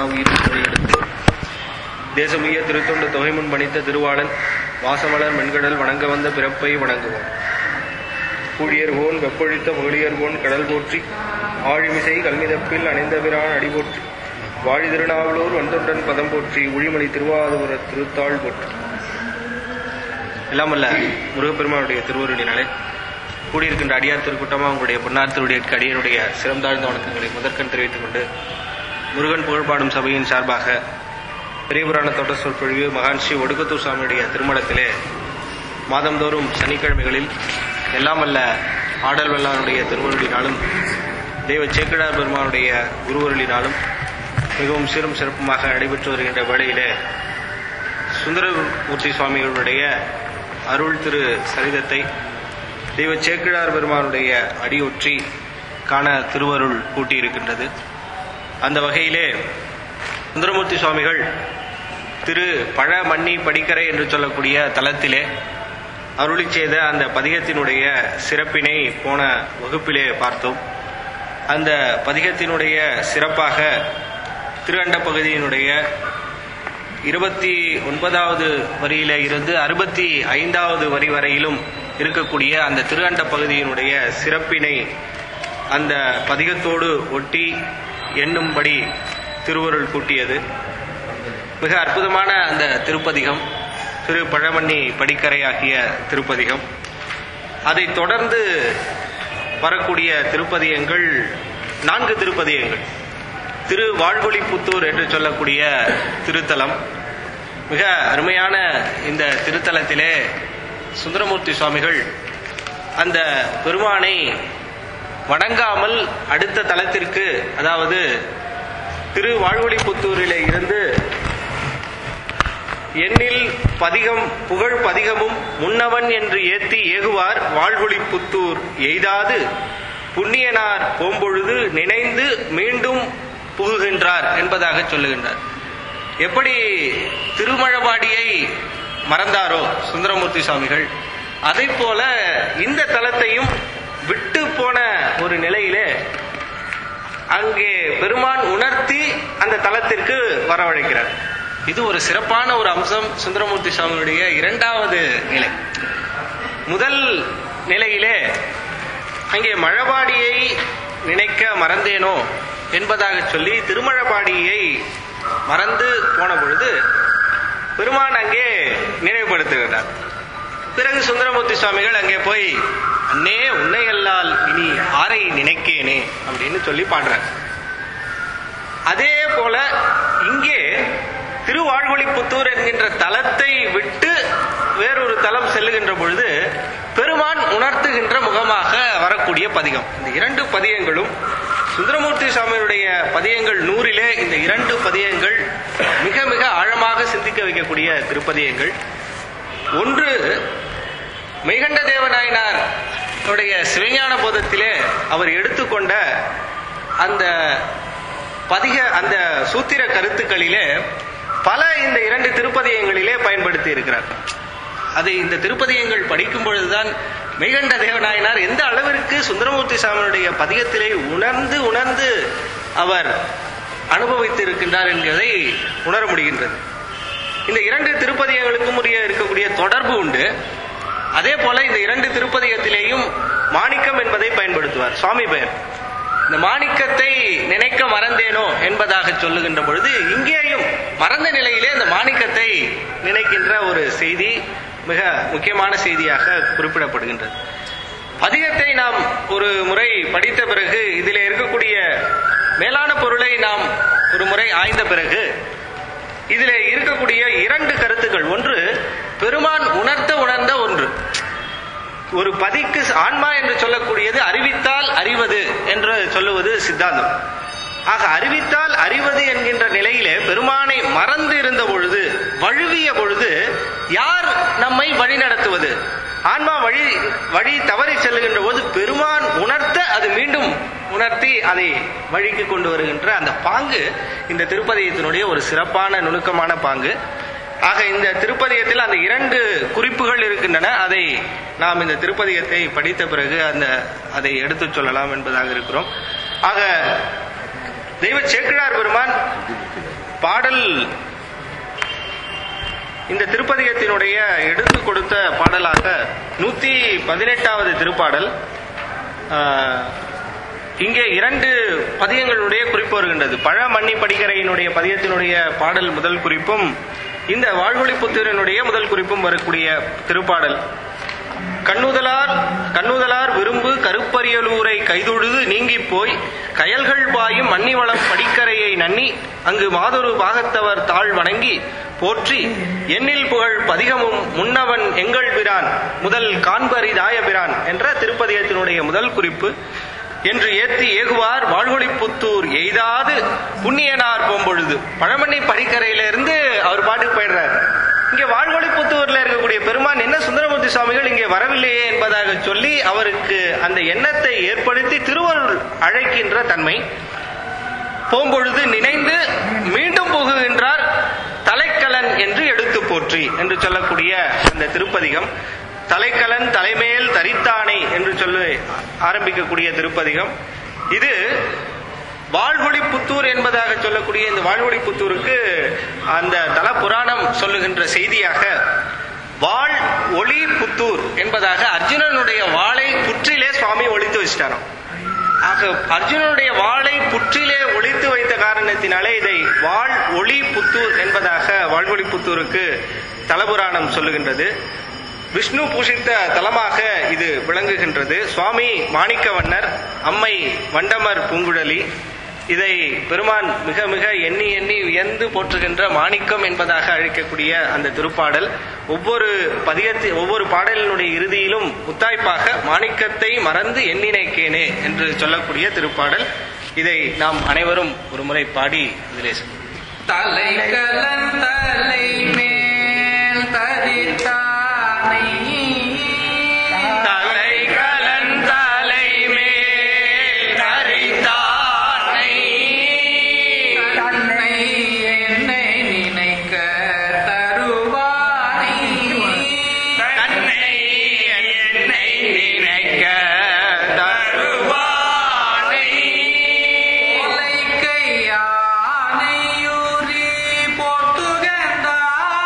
உயிரும் எடுத்து தேசமுய்ய திருத்தொண்டு தொகை முன் பணித்த திருவாளன் வாசமலர் மென்கடல் வணங்க வந்த பிறப்பை வணங்குவோம். கூழியர்கோன் வெப்பொழித்த மகளியர்கோன் கடல் போற்றி ஆழிமிசை கல்மிதப்பில் அணைந்தபிரான் அடி போற்றி வாழி திருநாவலூர் வந்தொண்டன் பதம் போற்றி உழிமலை திருவாதூர திருத்தாள் போற்றி. எல்லாம் அல்ல முருகப்பெருமானுடைய திருவருளினாலே கூடியிருக்கின்ற அடியார் திருக்கூட்டமாக உங்களுடைய பொன்னார் திருடைய அடியனுடைய சிறந்தாழ்ந்த வணக்கங்களை முதற்கண் தெரிவித்துக் கொண்டு முருகன் புகழ்பாடும் சபையின் சார்பாக பெரியபுராண தோட்ட சொற்பொழிவு மகான் ஸ்ரீ ஒடுக்கத்தூர் சுவாமியுடைய திருமணத்திலே மாதந்தோறும் சனிக்கிழமைகளில் எல்லாம் அல்ல ஆடல் வல்லாருடைய திருவருளினாலும் தெய்வ சேக்கிழார் பெருமானுடைய குருவருளினாலும் மிகவும் சீரும் சிறப்புமாக நடைபெற்று வருகின்ற வேளையிலே சுந்தரமூர்த்தி சுவாமிகளுடைய அருள் திரு சரிதத்தை தெய்வ சேக்கிழார் பெருமானுடைய அடியொற்றி காண திருவருள் கூட்டியிருக்கின்றது. அந்த வகையிலே சுந்தரமூர்த்தி சுவாமிகள் திரு பழமண்ணி படிக்கரை என்று சொல்லக்கூடிய தலத்திலே அருளி செய்த அந்த பதிகத்தினுடைய சிறப்பினை போன வகுப்பிலே பார்த்தோம். அந்த பதிகத்தினுடைய சிறப்பாக திருஅண்ட பகுதியினுடைய 29வது வரியில இருந்து 65வது வரி வரையிலும் இருக்கக்கூடிய அந்த திருஅண்ட பகுதியினுடைய சிறப்பினை அந்த பதிகத்தோடு ஒட்டி எண்ணும்படி திருவருள் கூட்டியது. மிக அற்புதமான அந்த திருப்பதிகம் திரு பழமண்ணி படிக்கரை ஆகிய திருப்பதிகம். அதை தொடர்ந்து வரக்கூடிய திருப்பதிகங்கள் 4 திருப்பதிகங்கள். திரு வாழ்வொளிப்புத்தூர் என்று சொல்லக்கூடிய திருத்தலம், மிக அருமையான இந்த திருத்தலத்திலே சுந்தரமூர்த்தி சுவாமிகள் அந்த பெருமானை வணங்காமல் அடுத்த தலத்திற்கு, அதாவது திரு வாழ்வொளிப்புத்தூரிலே இருந்து எண்ணில் பதிகம் புகழ் பதிகமும் முன்னவன் என்று ஏத்தி ஏகுவார் வாழ்வொளிப்புத்தூர் எய்தாது புண்ணியனார் போம்பொழுது நினைந்து மீண்டும் புகுகின்றார் என்பதாக சொல்லுகின்றார். எப்படி திருமழபாடியை மறந்தாரோ சுந்தரமூர்த்தி சுவாமிகள், அதை போல இந்த தலத்தையும் விட்டு போன ஒரு நிலையிலே அங்கே பெருமான் உணர்த்தி அந்த தலத்திற்கு வரவழைக்கிறார். இது ஒரு சிறப்பான ஒரு அம்சம் சுந்தரமூர்த்தி சுவாமியுடைய 2வது நிலை. முதல் நிலையிலே அங்கே மழபாடியை நினைக்க மறந்தேனோ என்பதாக சொல்லி திருமழபாடியை மறந்து போன பொழுது பெருமான் அங்கே நினைவுபடுத்துகிறார். பிறகு சுந்தரமூர்த்தி சுவாமிகள் அங்கே போய் அன்னே உன்னை அல்லால் இனி ஆரை நினைக்கேனே அப்படின்னு சொல்லி பாடுறார். அதே போல இங்கே திருவாழ்வொளிப்புத்தூர் என்கின்ற தலத்தை விட்டு வேறொரு தலம் செல்லுகின்ற பொழுது பெருமான் உணர்த்துகின்ற முகமாக வரக்கூடிய பதிகம். இந்த 2 பதிகங்களும் சுந்தரமூர்த்தி சுவாமியுடைய பதிகங்கள் 100லே இந்த 2 பதிகங்கள் மிக மிக ஆழமாக சிந்திக்க வைக்கக்கூடிய திருப்பதிகங்கள். ஒன்று, மெய்கண்ட தேவநாயனார் சிவஞான போதத்திலே அவர் எடுத்துக்கொண்ட அந்த அந்த சூத்திர கருத்துக்களிலே பல இந்த 2 திருப்பதிகங்களிலே பயன்படுத்தி இருக்கிறார். அதை இந்த திருப்பதிகங்கள் படிக்கும் பொழுதுதான் மெய்கண்ட தேவநாயனார் எந்த அளவிற்கு சுந்தரமூர்த்தி சுவாமியுடைய பதிகத்திலே உணர்ந்து அவர் அனுபவித்து இருக்கின்றார் என்கிறதை உணர முடிகின்றது. இந்த 2 திருப்பதிகங்களுக்கும் இருக்கக்கூடிய தொடர்பு உண்டு. அதே போல இந்த 2 திருப்பதிகத்திலேயும் மாணிக்கம் என்பதை பயன்படுத்துவார் சுவாமி பெயர். இந்த மாணிக்கத்தை நினைக்க மறந்தேனோ என்பதாக சொல்லுகின்ற பொழுது இங்கேயும் மறந்த நிலையிலே இந்த மாணிக்கத்தை நினைக்கின்ற ஒரு செய்தி மிக முக்கியமான செய்தியாக குறிப்பிடப்படுகின்றது. பதிகத்தை நாம் ஒரு முறை படித்த பிறகு இதிலே இருக்கக்கூடிய மேலான பொருளை நாம் ஒரு முறை ஆய்ந்த பிறகு இதிலே இருக்கக்கூடிய 2 கருத்துக்கள், ஒன்று பெருமான் உணர்ந்த ஒன்று. ஒரு பதிக்கு ஆன்மா என்று சொல்லக்கூடியது அறிவித்தால் அறிவது என்று சொல்லுவது சித்தாந்தம். ஆக அறிவித்தால் அறிவது என்கின்ற நிலையிலே பெருமானை மறந்து இருந்த பொழுது, வழுவிய பொழுது யார் நம்மை வழி நடத்துவது? ஆன்மா வழி தவறி செல்லுகின்ற போது பெருமான் உணர்த்த அது மீண்டும் உணர்த்தி அதை வழிக்கு கொண்டு வருகின்ற அந்த பாங்கு இந்த திருப்பதிகத்தினுடைய ஒரு சிறப்பான நுணுக்கமான பாங்கு. ஆக இந்த திருப்பதிகத்தில் அந்த 2 குறிப்புகள் இருக்கின்றன. அதை நாம் இந்த திருப்பதிகத்தை படித்த பிறகு அதை எடுத்துச் சொல்லலாம் என்பதாக இருக்கிறோம். ஆக தெய்வ சேக்கிழார் பெருமான் பாடல் இந்த திருப்பதிகத்தினுடைய எடுத்து கொடுத்த பாடலாக 118வது திருப்பாடல். இங்கே 2 பதிகங்களுடைய குறிப்பு வருகின்றது. பழமண்ணி படிகரையினுடைய பதிகத்தினுடைய பாடல் முதல் குறிப்பும் இந்த வாழ்வொளிப்புத்தூரினுடைய முதல் குறிப்பும் வரக்கூடிய திருப்பாடல். கண்ணுதலார் விரும்பு கருப்பரியலூரை கைதொழுது நீங்கி போய் கயல்கள் பாயும் மன்னிவளம் படிக்கரையை நன்னி அங்கு மாதொரு பாகத்தவர் தாழ் வணங்கி போற்றி எண்ணில் புகழ் பதிகமும் முன்னவன் எங்கள் பிரான் முதல் காண்பரிதாய பிரான் என்ற திருப்பதிகத்தினுடைய முதல் குறிப்பு என்று ஏத்தி ஏகுவார் வாழ்வொளிப்புத்தூர் எய்தாது புண்ணியனார் போம்பொழுது. பழமண்ணி படிக்கரையிலிருந்து அவர் பாட்டுக்கு போயிடுறார். இங்கே வாழ்வொளிப்புத்தூர்ல இருக்கக்கூடிய பெருமான் என்ன சுந்தரமூர்த்தி சுவாமிகள் இங்கே வரவில்லையே என்பதாக சொல்லி அவருக்கு அந்த எண்ணத்தை ஏற்படுத்தி திருவருள் அழைக்கின்ற தன்மை. போம்பொழுது நினைந்து மீண்டும் புகுகின்றார் தலைக்கலன் என்று எடுத்து போற்றி என்று சொல்லக்கூடிய அந்த திருப்பதிகம். தலைக்கலன் தலைமேல் தரித்தானை என்று சொல்லி ஆரம்பிக்கக்கூடிய திருப்பதிகம் இது. வாழ்வொளிப்புத்தூர் என்பதாக சொல்லக்கூடிய இந்த வாழ்வொளிப்புத்தூருக்கு அந்த தல புராணம் சொல்லுகின்ற செய்தியாக வாழ் ஒளி புத்தூர் என்பதாக அர்ஜுனனுடைய வாளை புற்றிலே சுவாமி ஒளித்து வச்சிட்டாராம். ஆக அர்ஜுனனுடைய வாளை புற்றிலே ஒளித்து வைத்த காரணத்தினாலே இதை வாழ் ஒளி புத்தூர் என்பதாக வாழ்வொளிப்புத்தூருக்கு தலபுராணம் சொல்லுகின்றது. விஷ்ணு பூஷித்த தலமாக இது விளங்குகின்றது. சுவாமி மாணிக்கவண்ணர், அம்மை வண்டமர் பூங்குழலி, இதை பெருமான் மிக மிக எண்ணி எண்ணி உயர்ந்து போற்றுகின்ற மாணிக்கம் என்பதாக அழைக்கக்கூடிய அந்த திருப்பாடல். ஒவ்வொரு பாடலினுடைய இறுதியிலும் முத்தாய்ப்பாக மாணிக்கத்தை மறந்து எண்ணினைக்கேனே என்று சொல்லக்கூடிய திருப்பாடல். இதை நாம் அனைவரும் ஒரு முறை பாடி இதிலே தலைக்கலன் தலைமேல் தரித்தானை போட்டுகந்தார்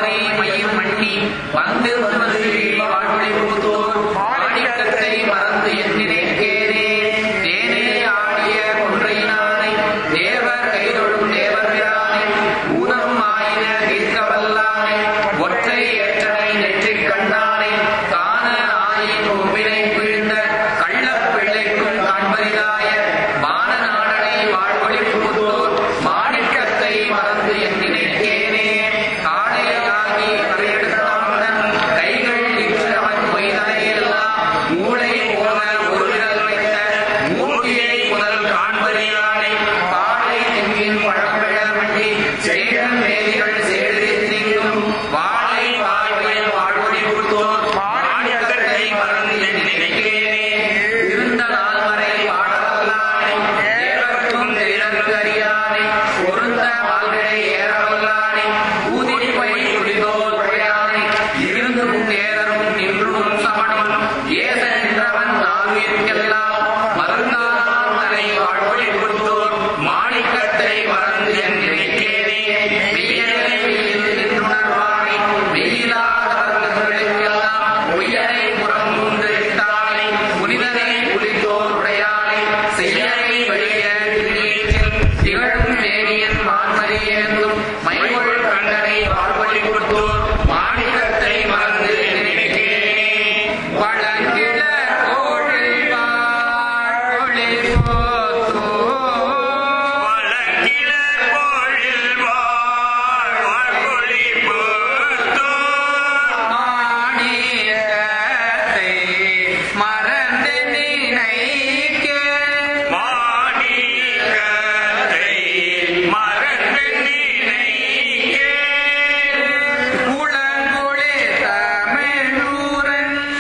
பாவை மயிர் மண்ணி வந்து வந்து வாழ்வழி புத்தூர் மாணிக்கத்தை மறந்து என்னினை கேரே தேனே ஆடிய கொன்றையினானை தேவர் கைதொழும் தேவர் பிரானை ஊனம் ஆயின தீர்க்கவல்லானை ஒற்றை ஏற்றனை நெற்றிக் கண்ணானை காண ஆயின் ஒவ்வினை வீழ்ந்த கள்ளப் பிள்ளைக்கும் காண்பரிதாய வான நாடனை வாழ்வழி புத்தூர் மாணிக்கத்தை மறந்து என்னினை கேரே காளையாகி கரையெடுத்தாமன் கைகள் இற்று அவன் பொய்தலையெல்லாம் மூளை போல ஒரு விரல் வைத்த மூர்த்தியை முதல் காண்பறியானை பாடை தெங்கின் பழம்பெழ வண்டி சேகன் வேதிகள் சேடித்திங்கும் வாழை வாய்வயல் வாழ்வழி புத்தூர் மாணிக்கத்தை மறந்து என்னினை கேரே இருந்த நாள் வரை பாடவல்லானை தேவர்க்கும் திறற்கு அறியானை பொருந்த வாழ்களை ஏறவல்லானை ஊதிரி பை துடிதோல் உடையானை இருந்தும் தேரரும் நின்றும் சமணம் ஏச நின்றவன் நாவிற்கெல்லாம் மருந்தானாம் தலை வாழ்வழி புத்தூர் மாணிக்கத்தை மறந்து என்னினை கேரே மெய்யனையில் நின்றுணர்வானை மெய்யிலாதவர்களுக்கெல்லாம் பொய்யனை புறம் கொண்டு இட்டானை புனிதனை புலித்தோர் உடையானை செய்யனை வழிய திருநீற்றில் திகழும் மேனியன் மான்மறியேந்தும் மைமொழி கண்டனை வாழ்வழி புத்தூர் மாணிக்கத்தை மறந்து நினைக்கிறேன் வளங்கிட கோழில் வாழ்வழி புத்தூர் வளங்கிளர் கோழில் வாழ்வழி புத்தூர் மாணிக்கத்தை மறந்து நினைக்கே மாணிக்கத்தை மறந்து நினைக்கே உளங்குளே தமிழூரன்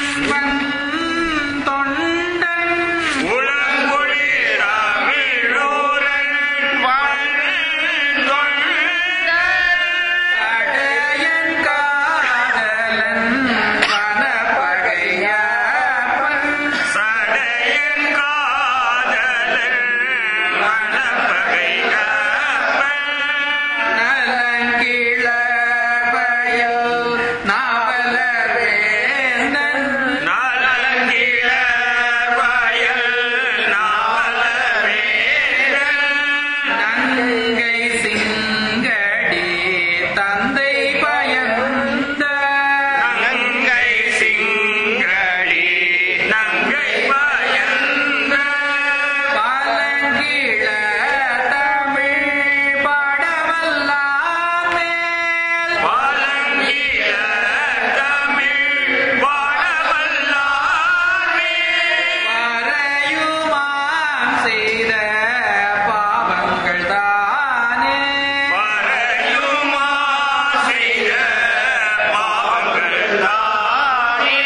தொண்டன் உளங்குழி தமிழூரன் அடையன் காதலன் வனப்பகையாப்பன் சடையன் காதலன் மனப்பகை காப்பன் நலங்கிழவயல் நாவலவேந்தன் நலங்கிளர் வயல் நாவலவேந்தன் நங்கை சிங்கடி தந்தை பயந்த நங்கை சிங்கடி நங்கை பயந்த பாலங்கிழ தமிழ் பாடவல்லாமே பாலங்கில தமிழ் பாடவல்லாமே வரையுமாம் செய்த பாவங்கள் தானே வரையுமா செய்த பாவங்கள் தானே.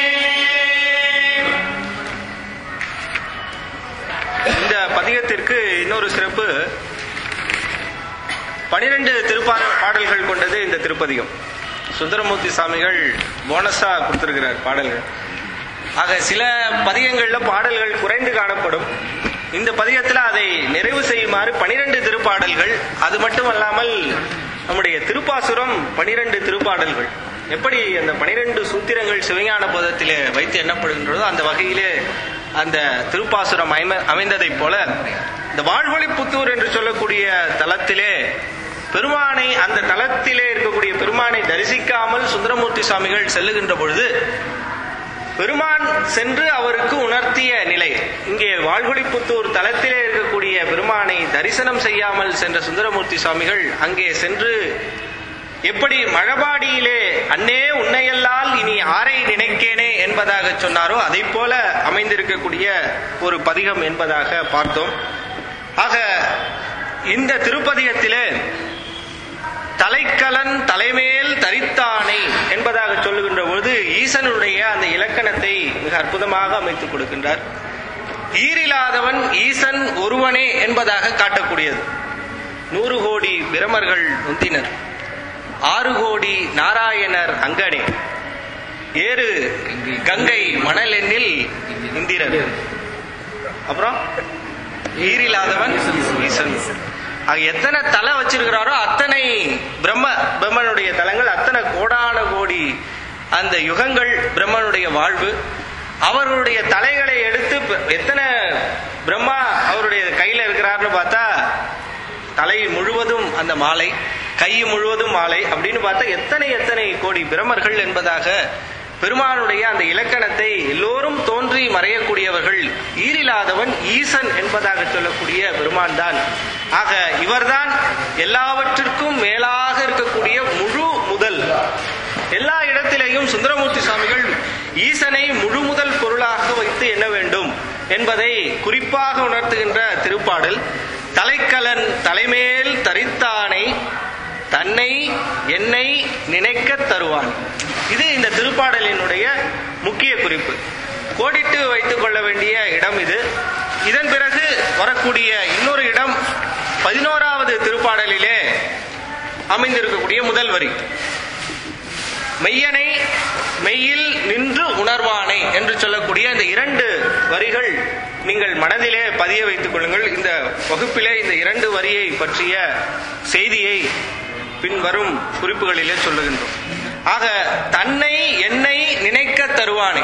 இந்த பதிகத்திற்கு இன்னொரு சிறப்பு, 12 பாடல்கள் கொண்டது இந்த திருப்பதிகம். சுந்தரமூர்த்தி சாமிகள் போனஸா கொடுத்திருக்கிறார் பாடல்கள். ஆக சில பதிகங்கள்ல பாடல்கள் குறைந்து காணப்படும். இந்த பதிகத்துல அதை நிறைவு செய்யுமாறு 12 திருப்பாடல்கள். அது மட்டுமல்லாமல் நம்முடைய திருப்பாசுரம் 12 திருப்பாடல்கள். எப்படி அந்த 12 சூத்திரங்கள் சிவஞான போதத்திலே வைத்து எண்ணப்படுகின்றதோ அந்த வகையிலே அந்த திருப்பாசுரம் அமைந்ததைப் போல இந்த வாழ்வொளி புத்தூர் என்று சொல்லக்கூடிய தலத்திலே பெருமானை, அந்த தலத்திலே இருக்கக்கூடிய பெருமானை தரிசிக்காமல் சுந்தரமூர்த்தி சுவாமிகள் செல்லுகின்ற பொழுது பெருமான் சென்று அவருக்கு உணர்த்திய நிலை. இங்கே வாழ்வொளிப்புத்தூர் தலத்திலே இருக்கக்கூடிய பெருமானை தரிசனம் செய்யாமல் சென்ற சுந்தரமூர்த்தி சுவாமிகள் அங்கே சென்று எப்படி மழபாடியிலே அன்னே உன்னையல்லால் இனி ஆரை நினைக்கேனே என்பதாக சொன்னாரோ அதை போல அமைந்திருக்கக்கூடிய ஒரு பதிகம் என்பதாக பார்த்தோம். ஆக இந்த திருப்பதிகத்திலே தலைக்கலன் தலைமேல் தரித்தானை என்பதாக சொல்லுகின்ற பொழுது ஈசனுடைய அந்த இலக்கணத்தை மிக அற்புதமாக அமைத்துக் கொடுக்கின்றார். ஈரில்லாதவன் ஈசன் ஒருவனே என்பதாக காட்டக்கூடியது. 100 கோடி பிரமர்கள் நொந்தினர், 6 கோடி நாராயணர் அங்கனே, 7 கங்கை மணல் எண்ணில் இந்திரர். அப்புறம் ஈரில்லாதவன் ஈசன். எத்தனை தலை வச்சிருக்கிறாரோ அத்தனை பிரம்மனுடைய தலங்கள், அத்தனை கோடான கோடி அந்த யுகங்கள் பிரம்மனுடைய வாழ்வு. அவர்களுடைய தலைகளை எடுத்து எத்தனை பிரம்மா அவருடைய கையில இருக்கிறார்னு பார்த்தா தலை முழுவதும் அந்த மாலை, கை முழுவதும் மாலை அப்படின்னு பார்த்தா எத்தனை எத்தனை கோடி பிரம்மர்கள் என்பதாக பெருமானுடைய அந்த இலக்கணத்தை எல்லோரும் தோன்றி மறையக்கூடியவர்கள், ஈரில்லாதவன் ஈசன் என்பதாக சொல்லக்கூடிய பெருமான் தான். ஆக இவர்தான் எல்லாவற்றிற்கும் மேலாக இருக்கக்கூடிய முழு முதல். எல்லா இடத்திலேயும் சுந்தரமூர்த்தி சுவாமிகள் ஈசனை முழு முதல் பொருளாக வைத்து எண்ண வேண்டும் என்பதை குறிப்பாக உணர்த்துகின்ற திருப்பாடல். தலைக்கலன் தலைமேல் தரித்தானை தன்னை என்னை நினைக்க தருவான். இது இந்த திருப்பாடலினுடைய முக்கிய குறிப்பு. கோடிட்டு வைத்துக் கொள்ள வேண்டிய இடம் இது. இதன் பிறகு வரக்கூடிய இன்னொரு இடம் 11வது திருப்பாடலிலே அமைந்திருக்கக்கூடிய முதல் வரி, மெய்யனை மெய்யில் நின்று உணர்வானை என்று சொல்லக்கூடிய இந்த 2 வரிகள் நீங்கள் மனதிலே பதிய வைத்துக் கொள்ளுங்கள். இந்த வகுப்பிலே இந்த 2 வரியை பற்றிய செய்தியை பின்வரும் குறிப்புகளிலே சொல்லுகின்றோம். ஆக தன்னை என்னை நினைக்க தருவானை,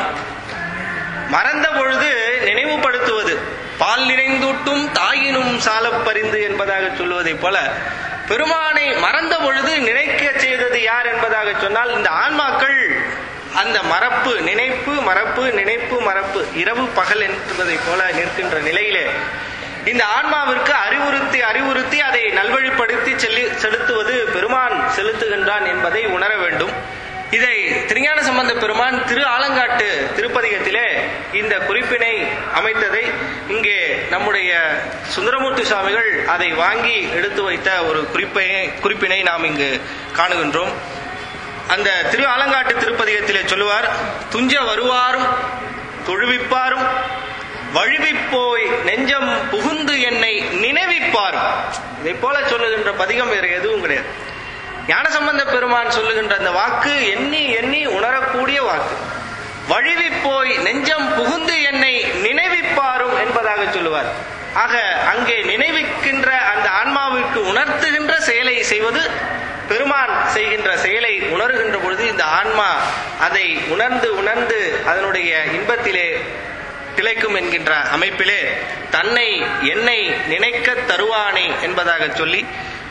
மறந்த பொழுது நினைவுபடுத்துவது, பால் நினைந்தூட்டும் தாயினும் சாலப் பரிந்து என்பதாக சொல்லுவதை போல பெருமானை மறந்த பொழுது நினைக்க செய்தது யார் என்பதாக சொன்னால் இந்த ஆன்மாக்கள் அந்த மறப்பு, நினைப்பு மறப்பு, நினைப்பு மறப்பு, இரவு பகல் என்பதை போல நிற்கின்ற நிலையிலே இந்த ஆன்மாவிற்கு அறிவுறுத்தி அதை நல்வழிப்படுத்தி செலுத்துவது பெருமான் செலுத்துகின்றான் என்பதை உணர வேண்டும். இதை திருஞான சம்பந்த பெருமான் திரு ஆலங்காட்டு திருப்பதிகத்திலே இந்த குறிப்பினை அமைத்ததை இங்கே நம்முடைய சுந்தரமூர்த்தி சுவாமிகள் அதை வாங்கி எடுத்து வைத்த ஒரு குறிப்பினை நாம் இங்கு காணுகின்றோம். அந்த திரு ஆலங்காட்டு திருப்பதிகத்திலே சொல்லுவார், துஞ்ச வருவாரும் தொழுவிப்பாரும் வழுவிப்போய் நெஞ்சம் புகுந்து என்னை நினைவிப்பாரும். இதை போல சொல்லுகின்ற பதிகம் வேறு எதுவும் கிடையாது. ஞானசம்பந்த பெருமான் சொல்லுகின்ற அந்த வாக்கு எண்ணி எண்ணி உணரக்கூடிய வாக்கு. வழுவிப்போய் நெஞ்சம் புகுந்து என்னை நினைவிப்பாரும் என்பதாக சொல்லுவார். ஆக அங்கே நினைவிக்கின்ற அந்த ஆன்மாவிற்கு உணர்த்துகின்ற செயலை செய்வது பெருமான் செய்கின்ற செயலை உணர்கின்ற பொழுது இந்த ஆன்மா அதை உணர்ந்து உணர்ந்து அதனுடைய இன்பத்திலே திளைக்கும் என்கின்ற அமைப்பிலே தன்னை என்னை நினைக்க தருவானை என்பதாக சொல்லி,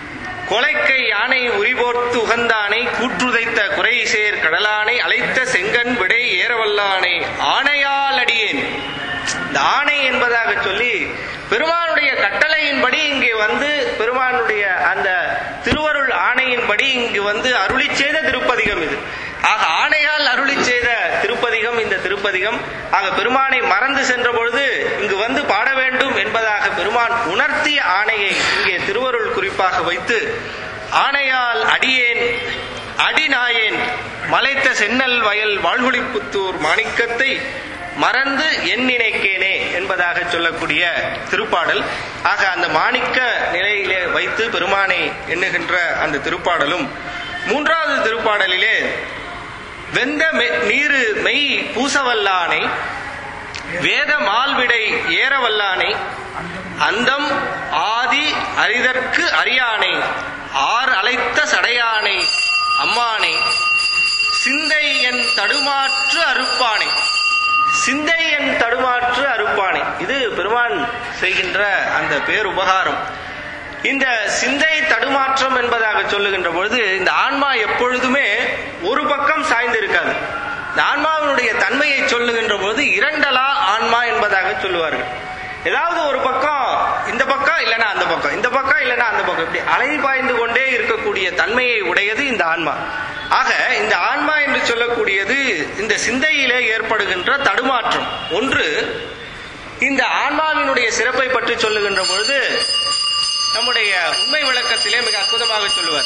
கொலைக்கை யானை உரிபோர்த்து உகந்தானை கூற்றுதைத்த குறை சேர் கடலானை அழைத்த செங்கன் விடை ஏறவல்லானை ஆணையால் அடியேன். இந்த ஆணை என்பதாக சொல்லி பெருமானுடைய கட்டளையின்படி இங்கே வந்து பெருமானுடைய அந்த திருவருள் ஆணையின்படி இங்கு வந்து அருளி செய்த திருப்பதிகம் இது. ஆக ஆணையால் அருளி செய்த திருப்பதிகம் இந்த திருப்பதிகம். ஆக பெருமானை மறந்து சென்ற பொழுது இங்கு வந்து பாட வேண்டும் என்பதாக பெருமான் உணர்த்திய ஆணையை இங்கே திருவருள் குறிப்பாக வைத்து, ஆணையால் அடியேன் அடிநாயேன் மலைத்த சென்னல் வயல் வாழ்குழிப்புத்தூர் மாணிக்கத்தை மறந்து என் நினைக்கேனே என்பதாக சொல்லக்கூடிய திருப்பாடல். ஆக அந்த மாணிக்க நிலையிலே வைத்து பெருமானை எண்ணுகின்ற அந்த திருப்பாடலும். 3வது திருப்பாடலிலே வெந்த நீரு மெய் பூசவல்லானை வேத மால்விடை ஏறவல்லானை அந்தம் ஆதி அரிதற்கு அறியானை ஆர் அழைத்த சடையானை அம்மானை சிந்தை என் தடுமாற்று அறுப்பானை. சிந்தை என் தடுமாற்று அறுப்பானை, இது பெருமான் செய்கின்ற அந்த பேருபகாரம். இந்த சிந்தை தடுமாற்றம் என்பதாக சொல்லுகின்ற பொழுது இந்த ஆன்மா எப்பொழுதுமே ஒரு பக்கம் சாய்ந்து இருக்காது. இந்த ஆன்மாவினுடைய தன்மையை சொல்லுகின்ற பொழுது இரண்டலா ஆன்மா என்பதாக சொல்லுவார்கள். ஏதாவது ஒரு பக்கம் இந்த பக்கம் இல்லைன்னா அந்த பக்கம், இந்த பக்கம் இல்லைன்னா அந்த பக்கம், இப்படி அலை பாய்ந்து கொண்டே இருக்கக்கூடிய தன்மையை உடையது இந்த ஆன்மா. ஆக இந்த ஆன்மா என்று சொல்லக்கூடியது இந்த சிந்தையிலே ஏற்படுகின்ற தடுமாற்றம். ஒன்று, இந்த ஆன்மாவினுடைய சிறப்பை பற்றி சொல்லுகின்ற பொழுது நம்முடைய உண்மை விளக்கத்திலே மிக அற்புதமாக சொல்லுவார்.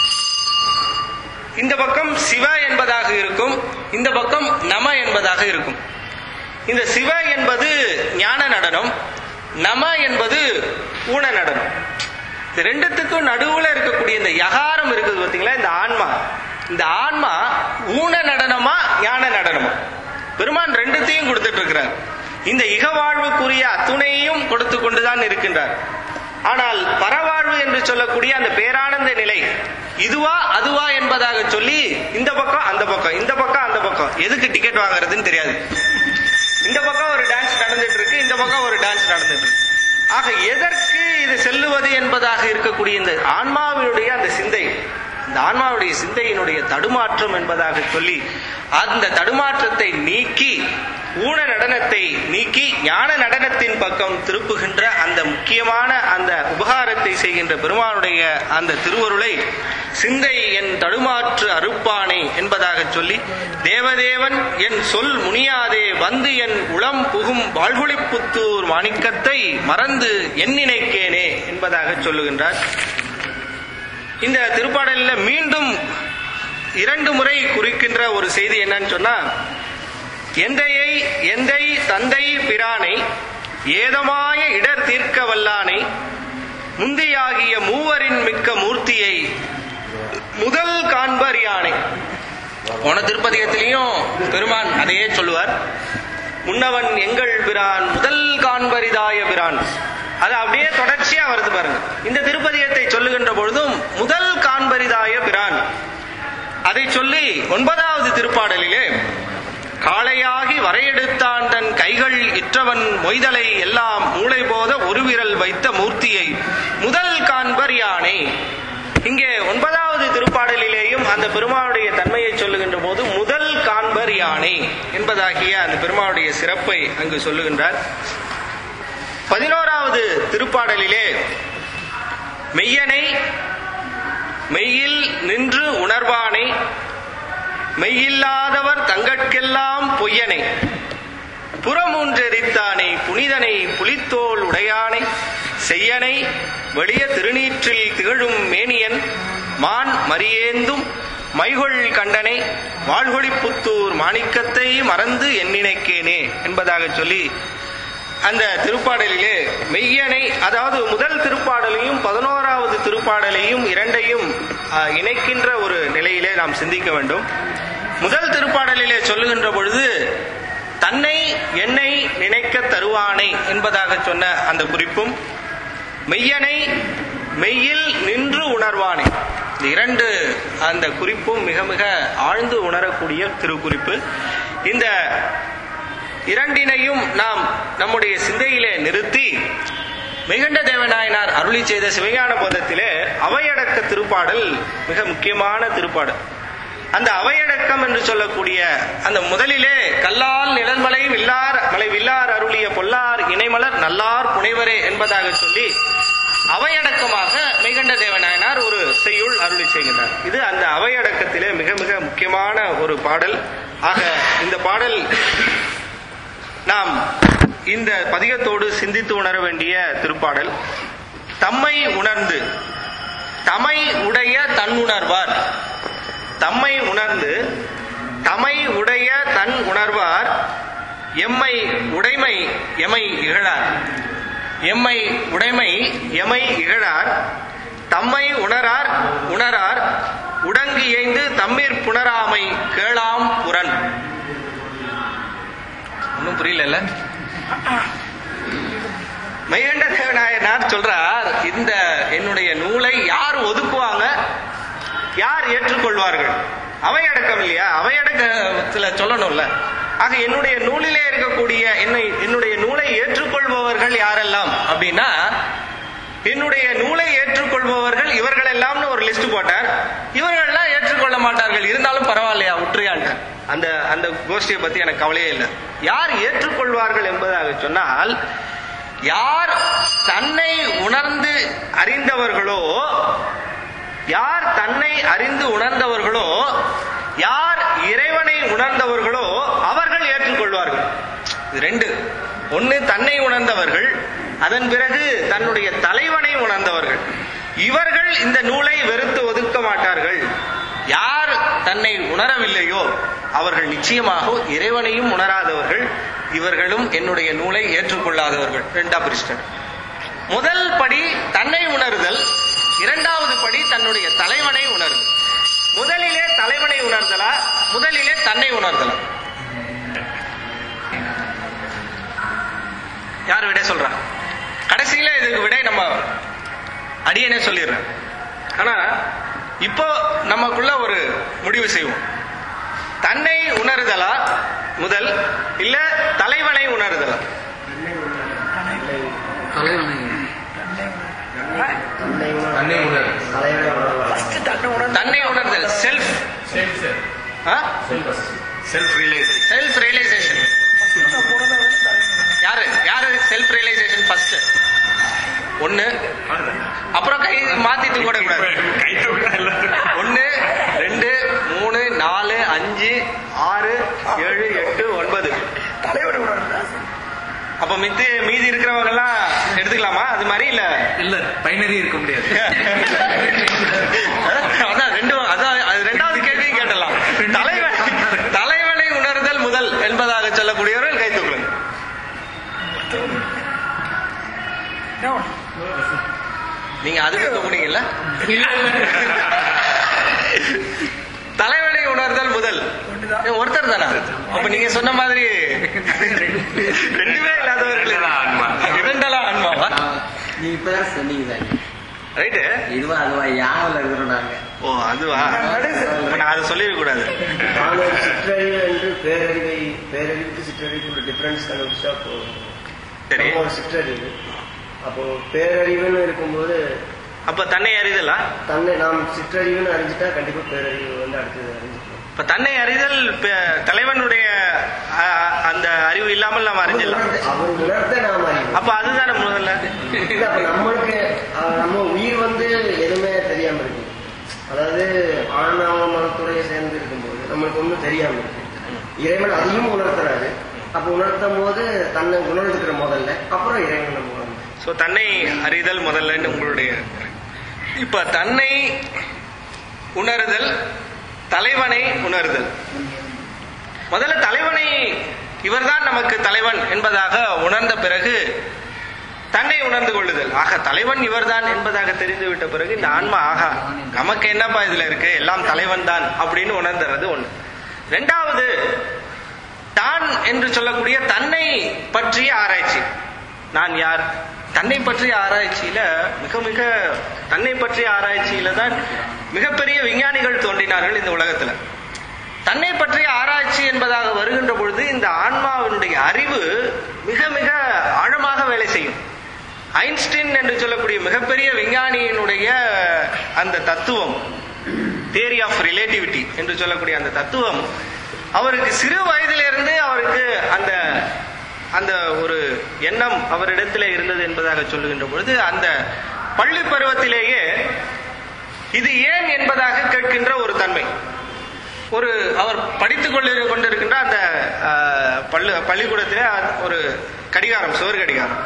இந்த பக்கம் சிவ என்பதாக இருக்கும், இந்த பக்கம் நம என்பதாக இருக்கும். இந்த சிவ என்பது ஞான நடனம், நம என்பது ஊன நடனம். இந்த ரெண்டுத்துக்கும் நடுவுல இருக்கக்கூடிய இந்த யகாரம் இருக்குது பார்த்தீங்களா, இந்த ஆன்மா. இந்த ஆன்மா ஊன நடனமா ஞான நடனமா? பெருமான் ரெண்டுத்தையும் கொடுத்துட்டு இருக்கிறார். இந்த இக வாழ்வுக்குரிய அத்துணையையும் கொடுத்து கொண்டுதான் இருக்கின்றார். ஆனால் பரவாழ்வு என்று சொல்லக்கூடிய அந்த பேரானந்த நிலை இதுவா அதுவா என்பதாக சொல்லி இந்த பக்கம் அந்த பக்கம், இந்த பக்கம் அந்த பக்கம், எதுக்கு டிக்கெட் வாங்குறதுன்னு தெரியாது. இந்த பக்கம் ஒரு டான்ஸ் நடந்துட்டு இருக்கு, இந்த பக்கம் ஒரு டான்ஸ் நடந்துட்டு இருக்கு. ஆக எதற்கு இது செல்லுவது என்பதாக இருக்கக்கூடிய இந்த ஆன்மாவினுடைய அந்த சிந்தை, இந்த ஆன்மாவுடைய சிந்தையினுடைய தடுமாற்றம் என்பதாக சொல்லி அந்த தடுமாற்றத்தை நீக்கி ஊன நடனத்தை நீக்கி ஞான நடனத்தின் பக்கம் திருப்புகின்ற அந்த முக்கியமான அந்த உபகாரத்தை செய்கின்ற பெருமானுடைய அந்த திருவருளை சிந்தை என் தடுமாற்று அறுப்பானை என்பதாக சொல்லி தேவதேவன் என் சொல் முனியாதே வந்து என் உளம் புகும் வாழ்குழிப்புத்தூர் மாணிக்கத்தை மறந்து என் நினைக்கேனே என்பதாக சொல்லுகின்றார். இந்த திருப்பாடலில் மீண்டும் 2 முறை குறிக்கின்ற ஒரு செய்தி என்னன்னு சொன்னா, எந்தை தந்தை பிரானை ஏதமாய இடர் தீர்க்க வல்லானை முந்தியாகிய மூவரின் மிக்க மூர்த்தியை முதல் காண்பர் யானை. போன திருப்பதிகத்திலையும் பெருமான் அதையே சொல்லுவார், முன்னவன் எங்கள் பிரான் முதல் காண்பரிதாய பிரான். அது அப்படியே தொடர்ச்சியா வருது பாருங்க. இந்த திருப்பதிகத்தை சொல்லுகின்ற பொழுதும் முதல் காண்பரிதாய பிரான் அதை சொல்லி 9வது திருப்பாடலிலே காளையாகி வரையெடுத்தான் தன் கைகள் இற்றவன் மொய்தலை எல்லாம் மூளை போத ஒரு விரல் வைத்த மூர்த்தியை முதல் காண்பர் யானை. இங்கே 9வது திருப்பாடலிலேயும் அந்த பெருமானுடைய தன்மையை சொல்லுகின்ற போது முதல் காண்பர் யானை என்பதாகிய அந்த பெருமானுடைய சிறப்பை அங்கு சொல்லுகின்றார். 11வது திருப்பாடலிலே மெய்யனை மெய்யில் நின்று உணர்வானை மெய்யில்லாதவர் தங்கட்கெல்லாம் பொய்யனை புறமூன்றெரித்தானை புனிதனை புலித்தோல் உடையானை செய்யனை வெளிய திருநீற்றில் திகழும் மேனியன் மான் மரியேந்தும் மைகொள் கண்டனை வாழ்கொழிப்புத்தூர் மாணிக்கத்தை மறந்து என் நினைக்கேனே என்பதாக சொல்லி அந்த திருப்பாடலிலே மெய்யனை, அதாவது முதல் திருப்பாடலையும் 11வது திருப்பாடலையும் இரண்டையும் இணைக்கின்ற ஒரு நிலையிலே நாம் சிந்திக்க வேண்டும். முதல் திருப்பாடலிலே சொல்லுகின்ற பொழுது தன்னை என்னை நினைக்க தருவானை என்பதாக சொன்ன அந்த குறிப்பும், மெய்யனை மெய்யில் நின்று உணர்வானை, இந்த 2 அந்த குறிப்பும் மிக மிக ஆழ்ந்து உணரக்கூடிய திருக்குறிப்பு. இந்த இரண்டினையும் நாம் நம்முடைய சிந்தையிலே நிறுத்தி மெய்கண்ட தேவநாயனார் அருளி செய்த சிவஞான போதத்திலே அவையடக்க திருப்பாடல் மிக முக்கியமான திருப்பாடல். அந்த அவையடக்கம் என்று சொல்லக்கூடிய அந்த முதலிலே கல்லால் நிழல்மலை வில்லார் அருளிய பொல்லார் இணைமலர் நல்லார் புனைவரே என்பதாக சொல்லி அவையடக்கமாக மெய்கண்ட தேவநாயனார் ஒரு செய்யுள் அருளி செய்கின்றார். இது அந்த அவையடக்கத்திலே மிக மிக முக்கியமான ஒரு பாடல். ஆக இந்த பாடல் நாம் இந்த பதிகத்தோடு சிந்தித்து உணர வேண்டிய திருப்பாடல். தம்மை உணர்ந்து தமை உடைய தன்னுணர்வார், தம்மை உணர்ந்து தமை உடைய தன் உணர்வார் எம்மை உடைமை எமை இகழார், எம்மை உடைமை எமை இகழார் தம்மை உணரார் உடங்கு ஏய்ந்து தம்மிற் புணராமை கேளாம் புறன். ஒன்னும் புரியல. மெய்கண்ட தேவநாயனார் சொல்றார், இந்த என்னுடைய நூலை யார் ஒதுக்குவாங்க, யார் ஏற்றுக்கொள்வார்கள்? அவையடக்கம் இல்லையா, அவையடக்கத்துல சொல்லணும்ல. ஆக என்னுடைய நூலிலே இருக்கக்கூடிய என்னுடைய நூலை ஏற்றுக்கொள்பவர்கள் யாரெல்லாம் அப்படின்னா, என்னுடைய நூலை ஏற்றுக்கொள்பவர்கள் இவர்கள் எல்லாம்னு ஒரு லிஸ்ட் போட்டார். இவர்கள்லாம் ஏற்றுக்கொள்ள மாட்டார்கள், இருந்தாலும் பரவாயில்லையா விட்டுறியான்ட்டு. அந்த கோஷ்டியை பத்தி எனக்கு கவலையே இல்லை. யார் ஏற்றுக்கொள்வார்கள் என்பதாக சொன்னால், யார் தன்னை உணர்ந்து அறிந்தவர்களோ, யார் தன்னை அறிந்து உணர்ந்தவர்களோ, யார் இறைவனை உணர்ந்தவர்களோ அவர்கள் ஏற்றுக்கொள்வார்கள். இது 2. ஒன்னு தன்னை உணர்ந்தவர்கள், அதன் பிறகு தன்னுடைய தலைவனை உணர்ந்தவர்கள். இவர்கள் இந்த நூலை வெறுத்து ஒதுக்க மாட்டார்கள். யார் தன்னை உணரவில்லையோ அவர்கள் நிச்சயமாக இறைவனையும் உணராதவர்கள், இவர்களும் என்னுடைய நூலை ஏற்றுக்கொள்ளாதவர்கள். 2ஆ பிரிஸ்டர். முதல் படி தன்னை உணர்தல், 2வது படி தன்னுடைய தலைவனை உணர்தல். முதலிலே தலைவனை உணர்தலா, முதலிலே தன்னை உணர்தலா? யார் விடை சொல்றா? கடைசியில இதுக்கு விடை நம்ம அடியனே சொல்லிடுறேன். ஆனா இப்போ நமக்குள்ள ஒரு முடிவு செய்வோம். தன்னை உணர்தலா முதல், இல்ல தலைவனை உணர்தலா? தன்னை உணர்தல், செல்ஃப் ரியலைசேஷன். யாரு செல்ஃப் ரியலைசேஷன் ஃபர்ஸ்ட்? ஒண்ணு, அப்புறம் கை மாத்தி தூக்க கூடாது. 1 2 3 4 5 6 7 8 9 அப்ப மீதி இருக்கிறவங்க எல்லாம் எடுத்துக்கலாமா? அது மாதிரி இல்ல இல்ல பைனரி இருக்க முடியாது. அதான் ரெண்டாவது கேள்வியும் கேட்டலாம். தலைவனை உணர்தல் முதல் என்பதாக சொல்லக்கூடியவர்கள் கை தூக்கணும். நீங்க அதுக்கு தூக்குனீங்கல்ல? தலைவனை உணர்தல் முதல் ஒருத்தர் தானா? அப்ப நீங்க சொன்ன மாதிரி ரெண்டுமே இல்லாதவர்கள் இரண்டலா ஆன்மாவா? நீங்க இப்பதான் சொன்னீங்க ரைட்டு. இதுவா அதுவா யாவில் இருக்கிறோம் நாங்க. ஓ அதுவா? நான் அதை சொல்லிட கூடாது. சிற்றறிவு என்று பேரறிவுக்கு சிற்றறிவுக்கு டிஃபரன்ஸ் கண்டுபிடிச்சா சரி. ஒரு சிற்றறிவு, அப்போ பேரறிவுன்னு இருக்கும்போது அப்ப தன்னை அறிதலா? தன்னை நாம் சிற்றறிவுன்னு அறிஞ்சிட்டா கண்டிப்பா பேரறிவு அடுத்தது அறிஞ்சிக்கலாம். இப்ப தன்னை அறிதல் தலைவனுடைய அந்த அறிவு இல்லாமல் நாம் அறிஞ்சிடலாம். அவர் உணர்த்த நாம் அறிவோம். அப்ப அதுதானே முதல்ல. அப்ப நம்மளுக்கு நம்ம உயிர் எதுவுமே தெரியாம இருக்கு. அதாவது ஆணவ மனத்துடைய சேர்ந்து இருக்கும்போது நம்மளுக்கு ஒண்ணும் தெரியாம இருக்கு. இறைவன் அதையும் உணர்த்துறாரு. அப்ப உணர்த்தும் போது தன்னை உணர்ந்துக்கிற முதல்ல, அப்புறம் இறைவன் நம்ம சோ தன்னை அறிதல் முதல்ல உங்களுடைய. இப்ப தன்னை உணர்தல், தலைவனை உணர்தல். முதல்ல தலைவனை, இவர்தான் நமக்கு தலைவன் என்பதாக உணர்ந்த பிறகு தன்னை உணர்ந்து கொள்ளுதல். ஆக தலைவன் இவர்தான் என்பதாக தெரிந்துவிட்ட பிறகு இந்த ஆன்மா ஆகா நமக்கு என்னப்பா இதுல இருக்கு, எல்லாம் தலைவன் தான் அப்படின்னு உணர்ந்துறது ஒண்ணு. ரெண்டாவது, தான் என்று சொல்லக்கூடிய தன்னை பற்றிய ஆராய்ச்சி. நான் யார்? தன்னை பற்றிய ஆராய்ச்சியில மிக தன்னை பற்றிய ஆராய்ச்சியில தான் மிகப்பெரிய விஞ்ஞானிகள் தோன்றினார்கள் இந்த உலகத்துல. தன்னை பற்றிய ஆராய்ச்சி என்பதாக வருகின்ற பொழுது இந்த ஆன்மாவினுடைய அறிவு மிக ஆழமாக வேலை செய்யும். ஐன்ஸ்டீன் என்று சொல்லக்கூடிய மிகப்பெரிய விஞ்ஞானியினுடைய அந்த தத்துவம், தியரி ஆஃப் ரிலேட்டிவிட்டி என்று சொல்லக்கூடிய அந்த தத்துவம், அவருக்கு சிறு வயதிலிருந்து அவருக்கு அந்த அந்த ஒரு எண்ணம் அவரிடத்திலே இருந்தது என்பதாக சொல்லுகின்ற பொழுது, அந்த பள்ளி பருவத்திலேயே இது ஏன் என்பதாக கேட்கின்ற ஒரு தன்மை, ஒரு அவர் படித்துக் கொண்டிருக்கின்ற அந்த பள்ளிக்கூடத்திலே ஒரு கடிகாரம், சுவர்